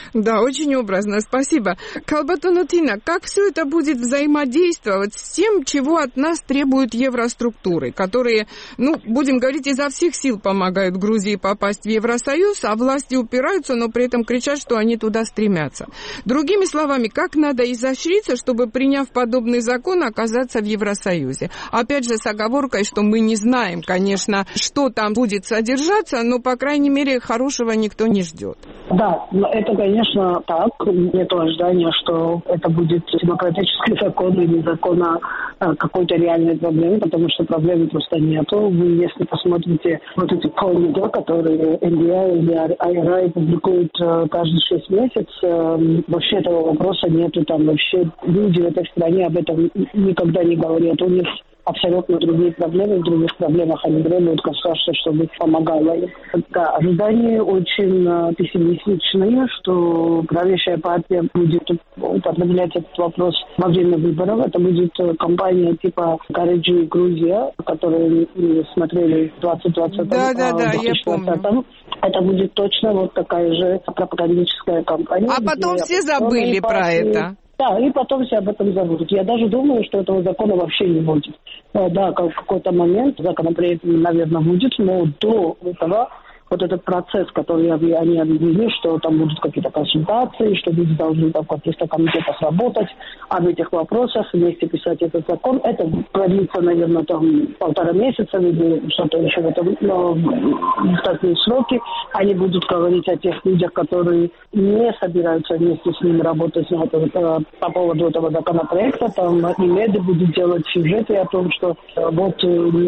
Speaker 1: Да, очень образно, спасибо. Калбатонутина, как все это будет взаимодействовать с тем, чего от нас требуют евроструктуры, которые, ну, будем говорить, изо всех сил помогают Грузии попасть в Евросоюз, а власти упираются, но при этом кричат, что они туда стремятся. Другими словами, как надо изощриться, чтобы, приняв подобный закон, оказаться в Евросоюзе? Опять же, с оговоркой, что мы не знаем, конечно, что там будет содержаться, но, по крайней мере, хорошего никто не ждет.
Speaker 14: Да, это, конечно, так. Нет ожидания, что это будет демократический закон или закон о какой-то реальной проблеме, потому что проблемы просто нету. Вы, если посмотрите вот эти полные, которые эн ди эй или ай ар ай публикуют каждые шесть месяцев, вообще этого вопроса нету. Там вообще люди в этой стране об этом никогда не говорят. У них абсолютно другие проблемы, в других проблемах они требуют государства, чтобы помогало им. Да, ожидания очень пессимистичные, что правящая партия будет употреблять этот вопрос во время выборов. Это будет компания типа Караджи Грузия, которую мы смотрели в двадцать двадцатом.
Speaker 1: Да, да, да, я помню.
Speaker 14: Это будет точно вот такая же пропагандическая кампания.
Speaker 1: А потом все забыли про это.
Speaker 14: Да, и потом все об этом забудут. Я даже думаю, что этого закона вообще не будет. Да, в какой-то момент законопроект, наверное, будет, но до этого вот этот процесс, который они объявили, что там будут какие-то консультации, что люди должны там в каких-то комитетах работать об этих вопросах, вместе писать этот закон, это продлится, наверное, там полтора месяца или что-то еще в этом, но в такие сроки они будут говорить о тех людях, которые не собираются вместе с ними работать на это, по поводу этого законопроекта. Там и медиа будут делать сюжеты о том, что вот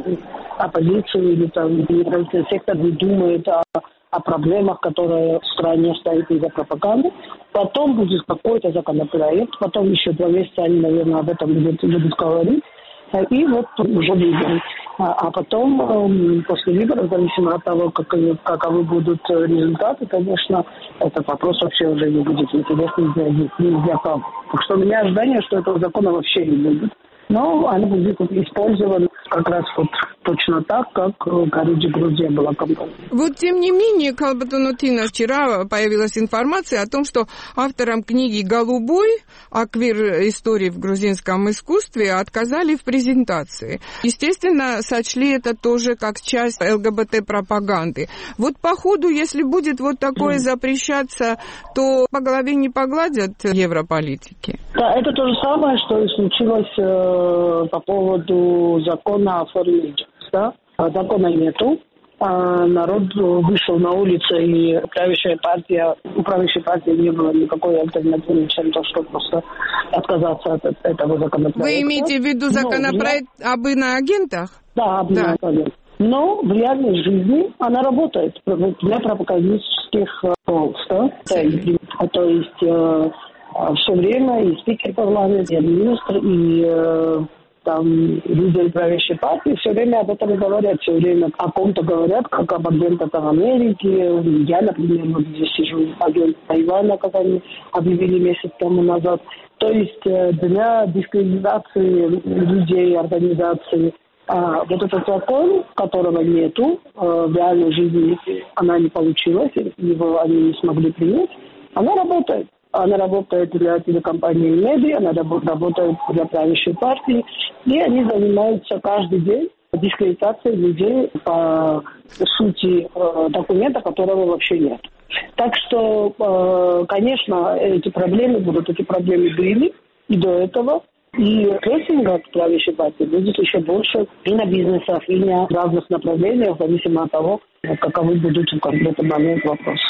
Speaker 14: оппозиция или там неправительственный сектор не думает о, о проблемах, которые в стране стоят из-за пропаганды. Потом будет какой-то законопроект, потом еще два месяца они, наверное, об этом будут, будут говорить. И вот уже выборы. А, а потом, после выборов, зависимо от того, как, каковы будут результаты, конечно, этот вопрос вообще уже не будет интересен ни для кого. Так что у меня ожидание, что этого закона вообще не будет. Но она будет использована как раз вот точно так, как Караджи Грузия была компания.
Speaker 1: Вот тем не менее, Калбатонутина, вчера появилась информация о том, что авторам книги «Голубой» о квир-истории в грузинском искусстве отказали в презентации. Естественно, сочли это тоже как часть эл гэ бэ тэ-пропаганды. Вот по ходу, если будет вот такое запрещаться, то по голове не погладят европолитики?
Speaker 14: Да, это то же самое, что и случилось э, по поводу закона о форме. Да? Закона нету. А народ вышел на улицу, и правящая партия, у правящей партии не было никакой альтернативы, чем то, что просто отказаться от этого законопроекта.
Speaker 1: Вы имеете в виду законопроект Но, об иноагентах?
Speaker 14: Да, об да. иноагентах. Но в реальной жизни она работает для пропагандистских полз. Да? То есть э, все время и спикер парламента, и министр, и э, там лидеры правящей партии все время об этом говорят, все время о ком-то говорят, как об агентах в Америке. Я, например, вот здесь сижу, агент Тайваня, как они объявили месяц тому назад. То есть для дискредитации людей, организаций, а вот этот закон, которого нету, в реальной жизни она не получилась, его они не смогли принять, она работает. Она работает для телекомпании медиа, она работает для правящей партии, и они занимаются каждый день дискредитацией людей по сути документа, которого вообще нет. Так что, конечно, эти проблемы будут, эти проблемы были и до этого. И прессинга от правящей партии будет еще больше и на бизнесах, и на разных направлениях, зависимо от того, каковы будут в конкретный момент вопросы.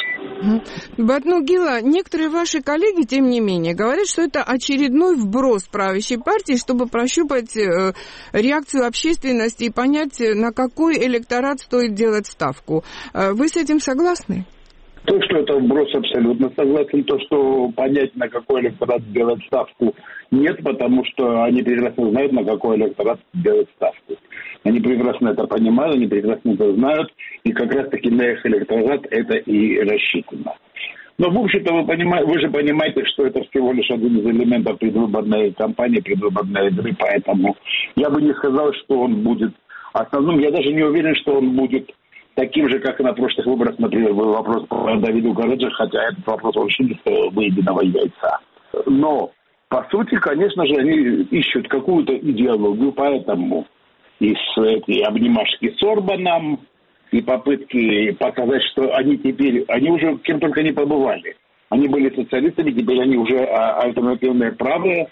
Speaker 1: Батнугила, некоторые ваши коллеги, тем не менее, говорят, что это очередной вброс правящей партии, чтобы прощупать э, реакцию общественности и понять, на какой электорат стоит делать ставку. Э, вы с этим согласны?
Speaker 15: То, что это вброс, абсолютно согласен. То, что понять, на какой электорат делать ставку, нет, потому что они прекрасно знают, на какой электорат делать ставку. Они прекрасно это понимают, они прекрасно это знают, и как раз-таки на их электорат это и рассчитано. Но, в общем-то, вы, понимаете, вы же понимаете, что это всего лишь один из элементов предвыборной кампании, предвыборной игры, поэтому я бы не сказал, что он будет основным. Я даже не уверен, что он будет таким же, как и на прошлых выборах, например, был вопрос по Давиду Гараджи, хотя этот вопрос вообще не стоил выеденного яйца. Но, по сути, конечно же, они ищут какую-то идеологию, поэтому и с эти обнимашки с Орбаном, и попытки показать, что они теперь, они уже кем только не побывали. Они были социалистами, теперь они уже альтернативные правые.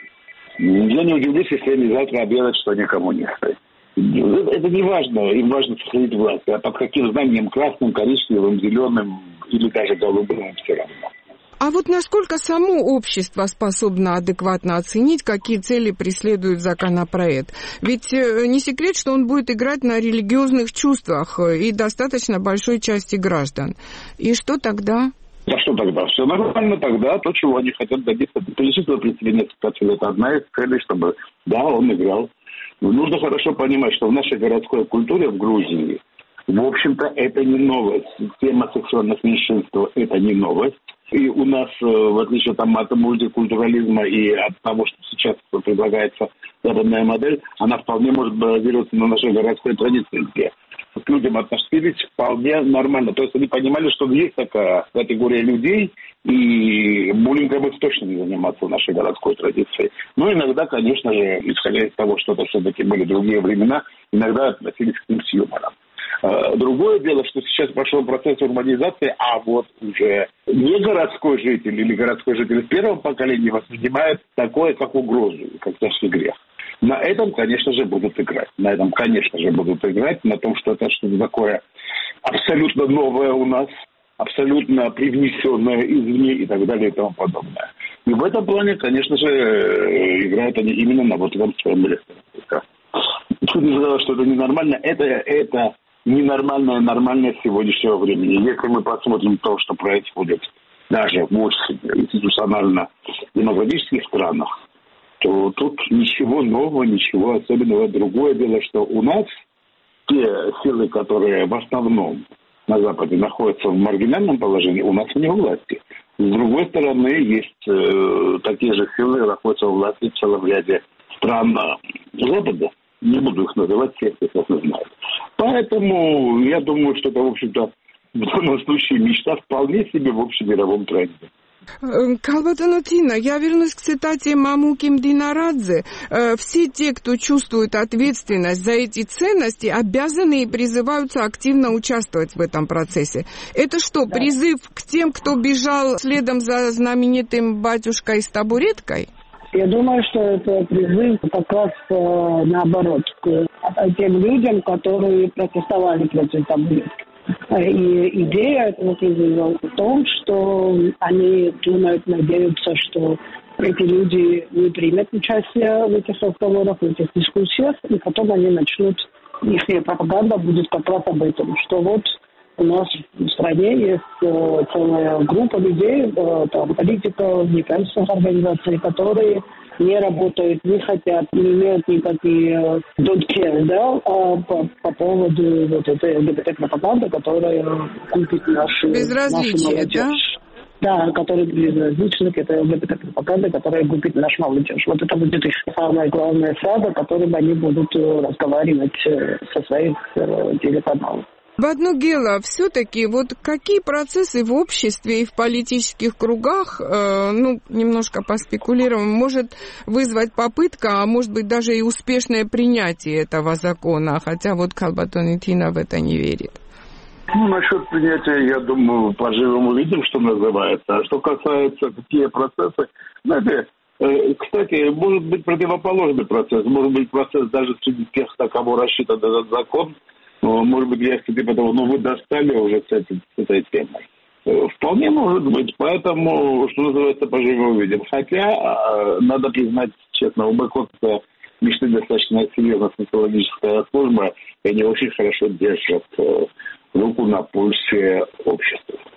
Speaker 15: Я не удивлюсь, если они завтра объявят, что они коммунисты. Это не важно, им важно сохранить власть. А под каким знанием, красным, коричневым, зеленым или даже голубым, все равно.
Speaker 1: А вот насколько само общество способно адекватно оценить, какие цели преследует законопроект? Ведь не секрет, что он будет играть на религиозных чувствах и достаточно большой части граждан. И что тогда?
Speaker 15: Да что тогда? Все нормально тогда. То, чего они хотят добиться, количество представителей наций, это одна из целей, чтобы, да, он играл. Но нужно хорошо понимать, что в нашей городской культуре в Грузии, в общем-то, это не новость. Тема сексуальных меньшинств – это не новость. И у нас, в отличие там, от мультикультурализма и от того, что сейчас предлагается западная модель, она вполне может базироваться на нашей городской традиции, где к людям относились вполне нормально. То есть они понимали, что есть такая категория людей, и буллингом их точно не заниматься в нашей городской традиции. Но иногда, конечно же, исходя из того, что это все-таки были другие времена, иногда относились к ним с юмором. Другое дело, что сейчас пошел процесс урбанизации, а вот уже не городской житель или городской житель в первом поколении воспринимает такое, как угрозу, как тяжкий грех. На этом, конечно же, будут играть. На этом, конечно же, будут играть. На том, что это что-то такое абсолютно новое у нас, абсолютно привнесенное извне и так далее и тому подобное. И в этом плане, конечно же, играют они именно на вот этом своем электронном. Тут не сказал, что это ненормально. Это, это ненормальное, нормальное сегодняшнего времени. Если мы посмотрим то, что происходит даже в очень институционально демократических странах, то тут ничего нового, ничего особенного. Другое дело, что у нас те силы, которые в основном на Западе находятся в маргинальном положении, у нас вне власти. С другой стороны, есть э, такие же силы, находятся в власти в целом ряде стран Запада. Не буду их называть, все их прекрасно знают. Поэтому я думаю, что это, в общем-то, в данном случае мечта вполне себе в общемировом тренде.
Speaker 1: Калбатон Тина, я вернусь к цитате Мамуки Мдинарадзе. Все те, кто чувствует ответственность за эти ценности, обязаны и призываются активно участвовать в этом процессе. Это что, да. Призыв к тем, кто бежал следом за знаменитым батюшкой с табуреткой?
Speaker 14: Я думаю, что это призыв как раз э, наоборот к тем людям, которые протестовали против табуретки. И идея этого призыва в том, что они думают, надеются, что эти люди не примут участие в этих разговорах, в этих дискуссиях, и потом они начнут, их пропаганда будет как раз об этом, что вот у нас в стране есть э, целая группа людей, э, там, политиков, неправительственных организаций, которые не работают, не хотят, не имеют никакие don't care, да, а по, по поводу вот этой ЛГБТ-пропаганды, которая купит нашу, нашу молодежь. Да? Да, которые безразличны к этой ЛГБТ-пропаганде, которая купит нашу молодежь. Вот это будет их самая главная фраза, которой они будут разговаривать со своих телеканалов.
Speaker 1: Баднугела, все-таки вот какие процессы в обществе и в политических кругах, э, ну, немножко поспекулируем, может вызвать попытка, а может быть даже и успешное принятие этого закона, хотя вот Калбатон Тина в это не верит.
Speaker 15: Ну, насчет принятия, я думаю, поживем увидим, что называется. А что касается какие процессы, знаете, э, кстати, может быть противоположный процесс, может быть процесс даже среди тех, на кого рассчитан этот закон. Может быть, я типа того, ну вы достали уже с, этой, с этой темой. Вполне может быть, поэтому, что называется, поживем увидим. Хотя, надо признать честно, у Бэкота мечты достаточно серьезная социологическая служба, и они очень хорошо держат руку на пульсе общества.
Speaker 1: У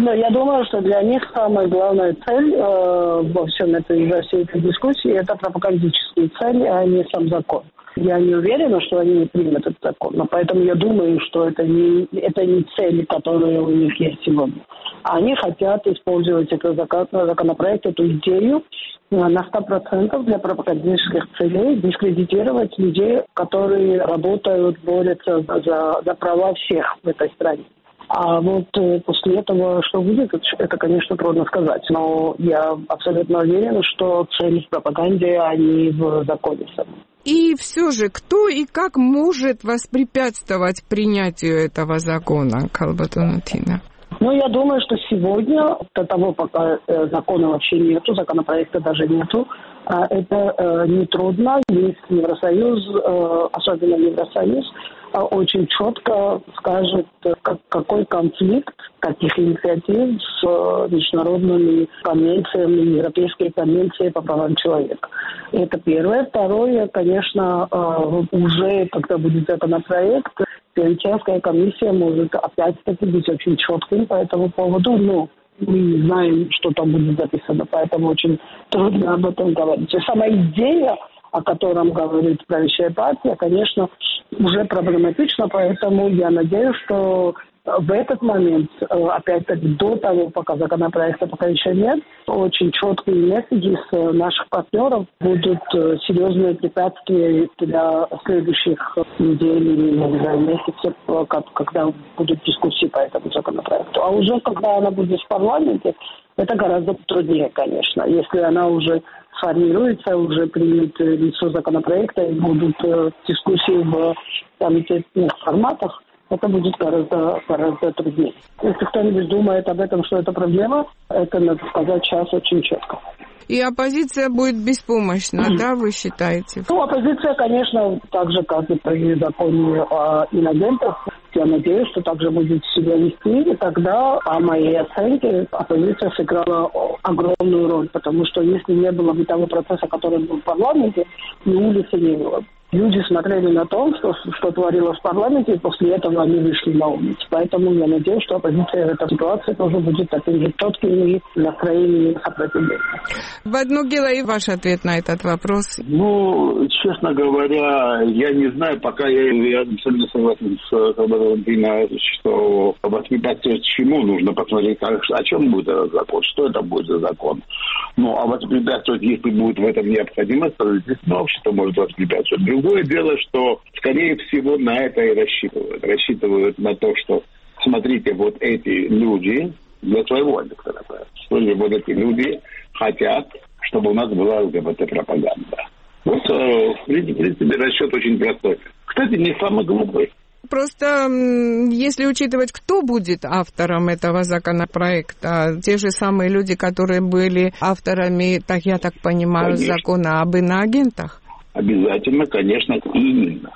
Speaker 14: Но я думаю, что для них самая главная цель э, во всем этой, во всей этой дискуссии – это пропагандические цели, а не сам закон. Я не уверена, что они не примут этот закон, но поэтому я думаю, что это не, это не цели, которые у них есть сегодня. Они хотят использовать этот законопроект, эту идею на сто процентов для пропагандических целей, дискредитировать людей, которые работают, борются за, за права всех в этой стране. А вот после этого что будет, это, конечно, трудно сказать. Но я абсолютно уверена, что цель в пропаганде, а не в законе самом.
Speaker 1: И все же, кто и как может воспрепятствовать принятию этого закона, Калбатонатина?
Speaker 14: Ну, я думаю, что сегодня, до того, пока э, закона вообще нету, законопроекта даже нету, э, это э, нетрудно, если Евросоюз, э, особенно Евросоюз, э, очень четко скажет, как, какой конфликт, каких инициатив с э, международными конвенциями, европейской конвенцией по правам человека. Это первое. Второе, конечно, э, уже, когда будет законопроект, Венецианская комиссия может опять-таки быть очень четким по этому поводу, но мы не знаем, что там будет записано, поэтому очень трудно об этом говорить. И сама идея, о котором говорит правящая партия, конечно, уже проблематична, поэтому я надеюсь, что в этот момент, опять-таки, до того, пока законопроекта пока еще нет, очень четкие месседжи с наших партнеров будут серьезные препятствия для следующих недель или, не знаю, месяцев, когда будут дискуссии по этому законопроекту. А уже когда она будет в парламенте, это гораздо труднее, конечно. Если она уже сформируется, уже примет лицо законопроекта и будут дискуссии в комитетных форматах, это будет гораздо, гораздо труднее. Если кто-нибудь думает об этом, что это проблема, это, надо сказать, сейчас очень четко.
Speaker 1: И оппозиция будет беспомощна, mm-hmm. да, вы считаете?
Speaker 14: Ну, оппозиция, конечно, так же, как и при законе о инагентах, я надеюсь, что также будет себя вести, и тогда, по моей оценке, оппозиция сыграла огромную роль, потому что если не было бы того процесса, который был в парламенте, ни улицы не было бы. Люди смотрели на то, что, что творилось в парламенте, и после этого они вышли на улицу. Поэтому я надеюсь, что оппозиция в этой ситуации тоже будет таким же четким настроением сопротивления.
Speaker 1: Бадмугила, и ваш ответ на этот вопрос?
Speaker 15: Ну, честно говоря, я не знаю, пока я, я абсолютно согласен с Калбатонатина, что воспрепятствовать чему нужно посмотреть, о чем будет этот закон, что это будет за закон. Ну, а воспрепятствовать, если будет в этом необходимость, то естественно, общество может воспрепятствовать. Другое дело, что, скорее всего, на это и рассчитывают. Рассчитывают на то, что, смотрите, вот эти люди, для своего электората, что вот эти люди хотят, чтобы у нас была ЛГБТ-пропаганда. Вот, в принципе, расчет очень простой. Кстати, не самый глупый.
Speaker 1: Просто, если учитывать, кто будет автором этого законопроекта, те же самые люди, которые были авторами, так я так понимаю, конечно, закона об иноагентах?
Speaker 15: Обязательно, конечно, именно.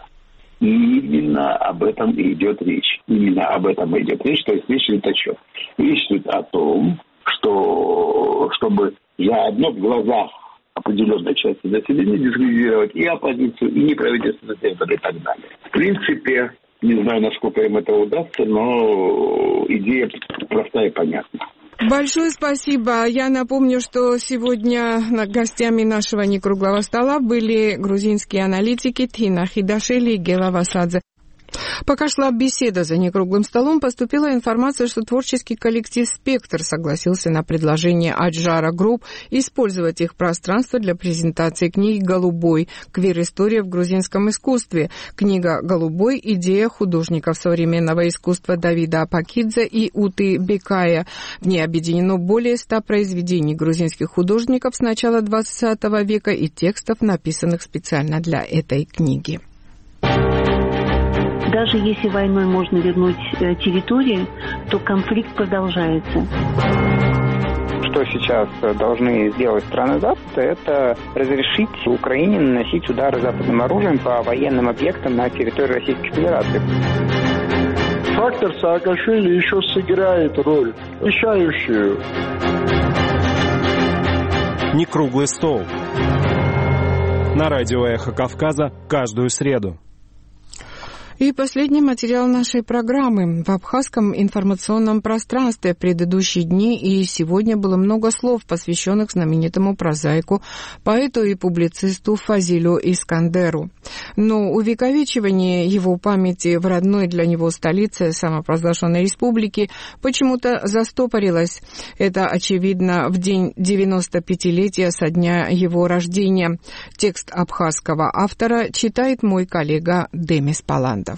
Speaker 15: Именно об этом и идет речь. Именно об этом и идет речь. То есть речь идет о чем? Речь идет о том, что чтобы заодно в глазах определенной части населения дискредитировать и оппозицию, и неправительственный сектор и так далее. В принципе, не знаю, насколько им это удастся, но идея простая и понятна.
Speaker 1: Большое спасибо. Я напомню, что сегодня гостями нашего некруглого стола были грузинские аналитики Тина Хидашвили и Гела Васадзе. Пока шла беседа за некруглым столом, поступила информация, что творческий коллектив «Спектр» согласился на предложение Аджара Групп использовать их пространство для презентации книги «Голубой. Квир-история в грузинском искусстве». Книга «Голубой. Идея художников современного искусства» Давида Апакидзе и Уты Бекая. В ней объединено более ста произведений грузинских художников с начала двадцатого века и текстов, написанных специально для этой книги.
Speaker 16: Даже если войной можно вернуть территории, то конфликт продолжается.
Speaker 17: Что сейчас должны сделать страны Запада, это разрешить Украине наносить удары западным оружием по военным объектам на территории Российской Федерации.
Speaker 18: Фактор Саакашвили еще сыграет роль, решающую.
Speaker 2: Некруглый стол. На радио «Эхо Кавказа» каждую среду.
Speaker 1: И последний материал нашей программы. В абхазском информационном пространстве предыдущие дни и сегодня было много слов, посвященных знаменитому прозаику, поэту и публицисту Фазилю Искандеру. Но увековечивание его памяти в родной для него столице самопровозглашенной республики почему-то застопорилось. Это, очевидно, в день девяностопятилетия со дня его рождения. Текст абхазского автора читает мой коллега Демис Паландов.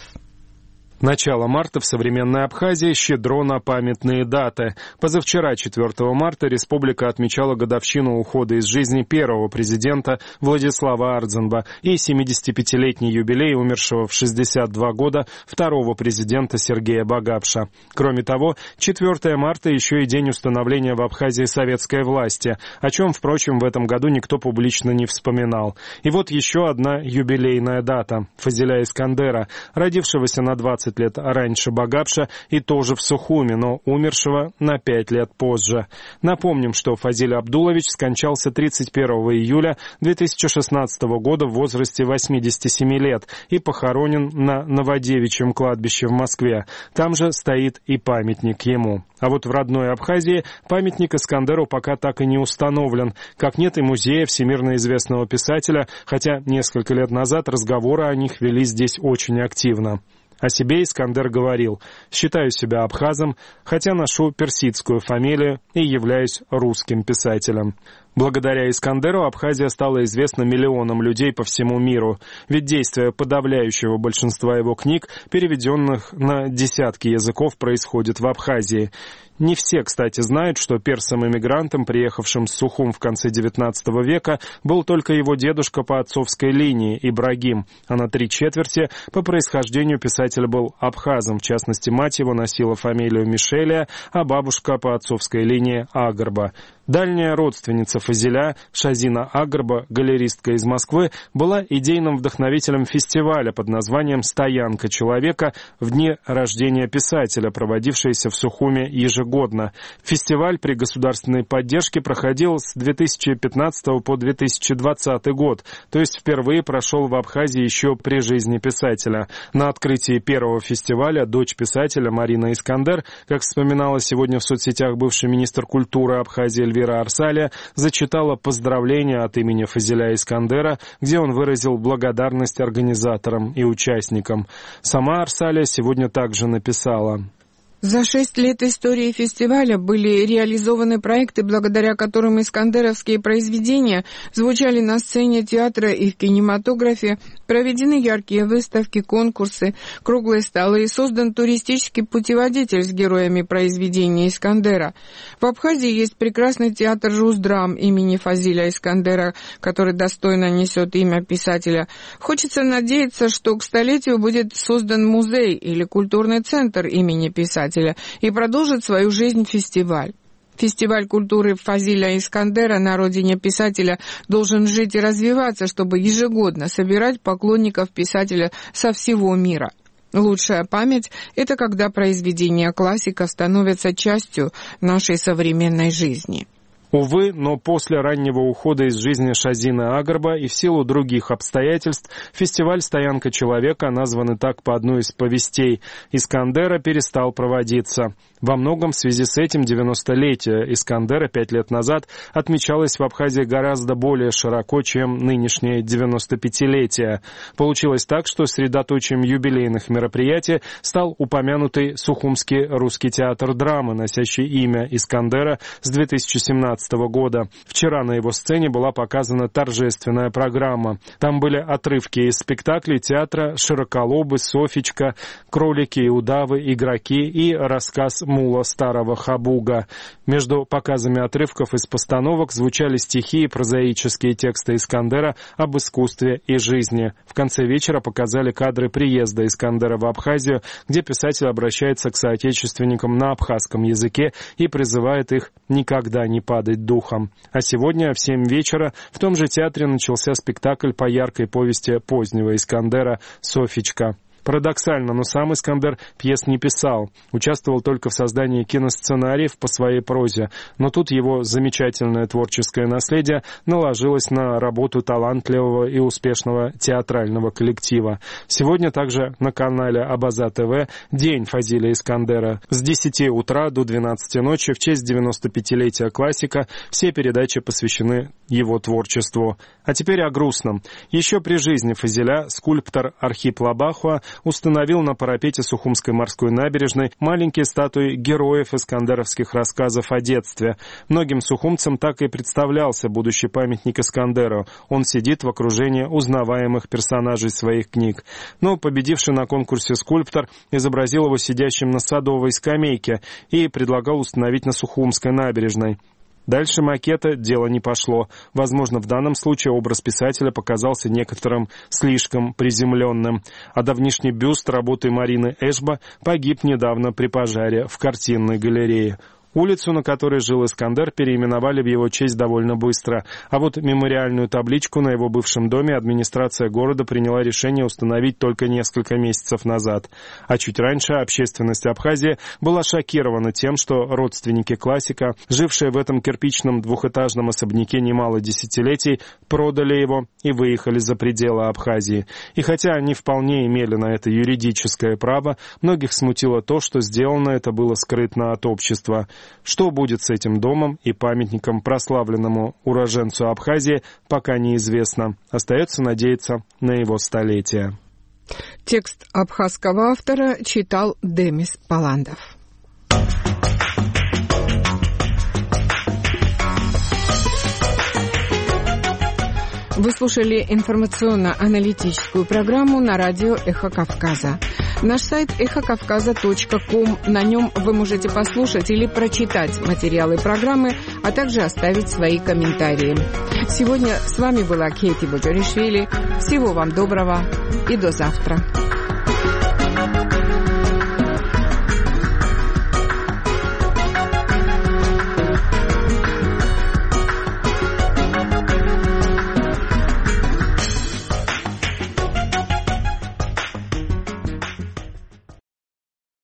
Speaker 2: Начало марта в современной Абхазии щедро на памятные даты. Позавчера, четвёртого марта, республика отмечала годовщину ухода из жизни первого президента Владислава Ардзенба и семидесятипятилетний юбилей умершего в шестьдесят два года второго президента Сергея Багапша. Кроме того, четвёртого марта еще и день установления в Абхазии советской власти, о чем, впрочем, в этом году никто публично не вспоминал. И вот еще одна юбилейная дата – Фазиля Искандера, родившегося на двадцать лет раньше Багапша и тоже в Сухуми, но умершего на пять лет позже. Напомним, что Фазиль Абдулович скончался тридцать первого июля две тысячи шестнадцатого года в возрасте восьмидесяти семи лет и похоронен на Новодевичьем кладбище в Москве. Там же стоит и памятник ему. А вот в родной Абхазии памятник Искандеру пока так и не установлен, как нет и музея всемирно известного писателя, хотя несколько лет назад разговоры о них вели здесь очень активно. О себе Искандер говорил: «Считаю себя абхазом, хотя ношу персидскую фамилию и являюсь русским писателем». Благодаря Искандеру Абхазия стала известна миллионам людей по всему миру, ведь действие подавляющего большинства его книг, переведенных на десятки языков, происходит в Абхазии. Не все, кстати, знают, что персом-эмигрантом, приехавшим с Сухум в конце девятнадцатого века, был только его дедушка по отцовской линии Ибрагим, а на три четверти по происхождению писатель был абхазом, в частности, мать его носила фамилию Мишелия, а бабушка по отцовской линии Агарба. Дальняя родственница Фазиля, Шазина Агарба, галеристка из Москвы, была идейным вдохновителем фестиваля под названием «Стоянка человека» в дни рождения писателя, проводившийся в Сухуме ежегодно. Фестиваль при государственной поддержке проходил с две тысячи пятнадцатого по две тысячи двадцатый год, то есть впервые прошел в Абхазии еще при жизни писателя. На открытии первого фестиваля дочь писателя Марина Искандер, как вспоминала сегодня в соцсетях бывший министр культуры Абхазии Эльвира Арсалия, зачитала поздравления от имени Фазиля Искандера, где он выразил благодарность организаторам и участникам. Сама Арсалия сегодня также написала:
Speaker 1: За шесть лет истории фестиваля были реализованы проекты, благодаря которым искандеровские произведения звучали на сцене театра и в кинематографе, проведены яркие выставки, конкурсы, круглые столы и создан туристический путеводитель с героями произведения Искандера. В Абхазии есть прекрасный театр Жуздрам имени Фазиля Искандера, который достойно несет имя писателя. Хочется надеяться, что к столетию будет создан музей или культурный центр имени писателя, и продолжит свою жизнь фестиваль. Фестиваль культуры Фазиля Искандера на родине писателя должен жить и развиваться, чтобы ежегодно собирать поклонников писателя со всего мира. Лучшая память – это когда произведения классиков становятся частью нашей современной жизни.
Speaker 2: Увы, но после раннего ухода из жизни Шазины Агарба и в силу других обстоятельств фестиваль «Стоянка человека», названный так по одной из повестей Искандера, перестал проводиться. Во многом в связи с этим девяностолетие Искандера пять лет назад отмечалось в Абхазии гораздо более широко, чем нынешнее девяностопятилетие. Получилось так, что средоточием юбилейных мероприятий стал упомянутый Сухумский русский театр драмы, носящий имя Искандера с две тысячи семнадцатого года. Вчера на его сцене была показана торжественная программа. Там были отрывки из спектаклей театра «Широколобы», «Софичка», «Кролики и удавы», «Игроки» и рассказ «Мула старого Хабуга». Между показами отрывков из постановок звучали стихи и прозаические тексты Искандера об искусстве и жизни. В конце вечера показали кадры приезда Искандера в Абхазию, где писатель обращается к соотечественникам на абхазском языке и призывает их никогда не падать духом. А сегодня в семь вечера в том же театре начался спектакль по яркой повести позднего Искандера «Софичка». Парадоксально, но сам Искандер пьес не писал, участвовал только в создании киносценариев по своей прозе, но тут его замечательное творческое наследие наложилось на работу талантливого и успешного театрального коллектива. Сегодня также на канале Абаза ТВ «День Фазиля Искандера» с десяти утра до двенадцати ночи в честь девяносто пятилетия классика. Все передачи посвящены его творчеству. А теперь о грустном. Еще при жизни Фазиля скульптор Архип Лабахуа установил на парапете Сухумской морской набережной маленькие статуи героев искандеровских рассказов о детстве. Многим сухумцам так и представлялся будущий памятник Искандеру. Он сидит в окружении узнаваемых персонажей своих книг. Но победивший на конкурсе скульптор изобразил его сидящим на садовой скамейке и предлагал установить на Сухумской набережной. Дальше макета дело не пошло. Возможно, в данном случае образ писателя показался некоторым слишком приземленным. А давнишний бюст работы Марины Эшба погиб недавно при пожаре в картинной галерее. Улицу, на которой жил Искандер, переименовали в его честь довольно быстро, а вот мемориальную табличку на его бывшем доме администрация города приняла решение установить только несколько месяцев назад. А чуть раньше общественность Абхазии была шокирована тем, что родственники классика, жившие в этом кирпичном двухэтажном особняке немало десятилетий, продали его и выехали за пределы Абхазии. И хотя они вполне имели на это юридическое право, многих смутило то, что сделано это было скрытно от общества. Что будет с этим домом и памятником прославленному уроженцу Абхазии, пока неизвестно. Остается надеяться на его столетие.
Speaker 1: Текст абхазского автора читал Демис Паландов. Вы слушали информационно-аналитическую программу на радио «Эхо Кавказа». Наш сайт эхо кавказа точка ком. На нем вы можете послушать или прочитать материалы программы, а также оставить свои комментарии. Сегодня с вами была Кейти Боджоришвили. Всего вам доброго и до завтра.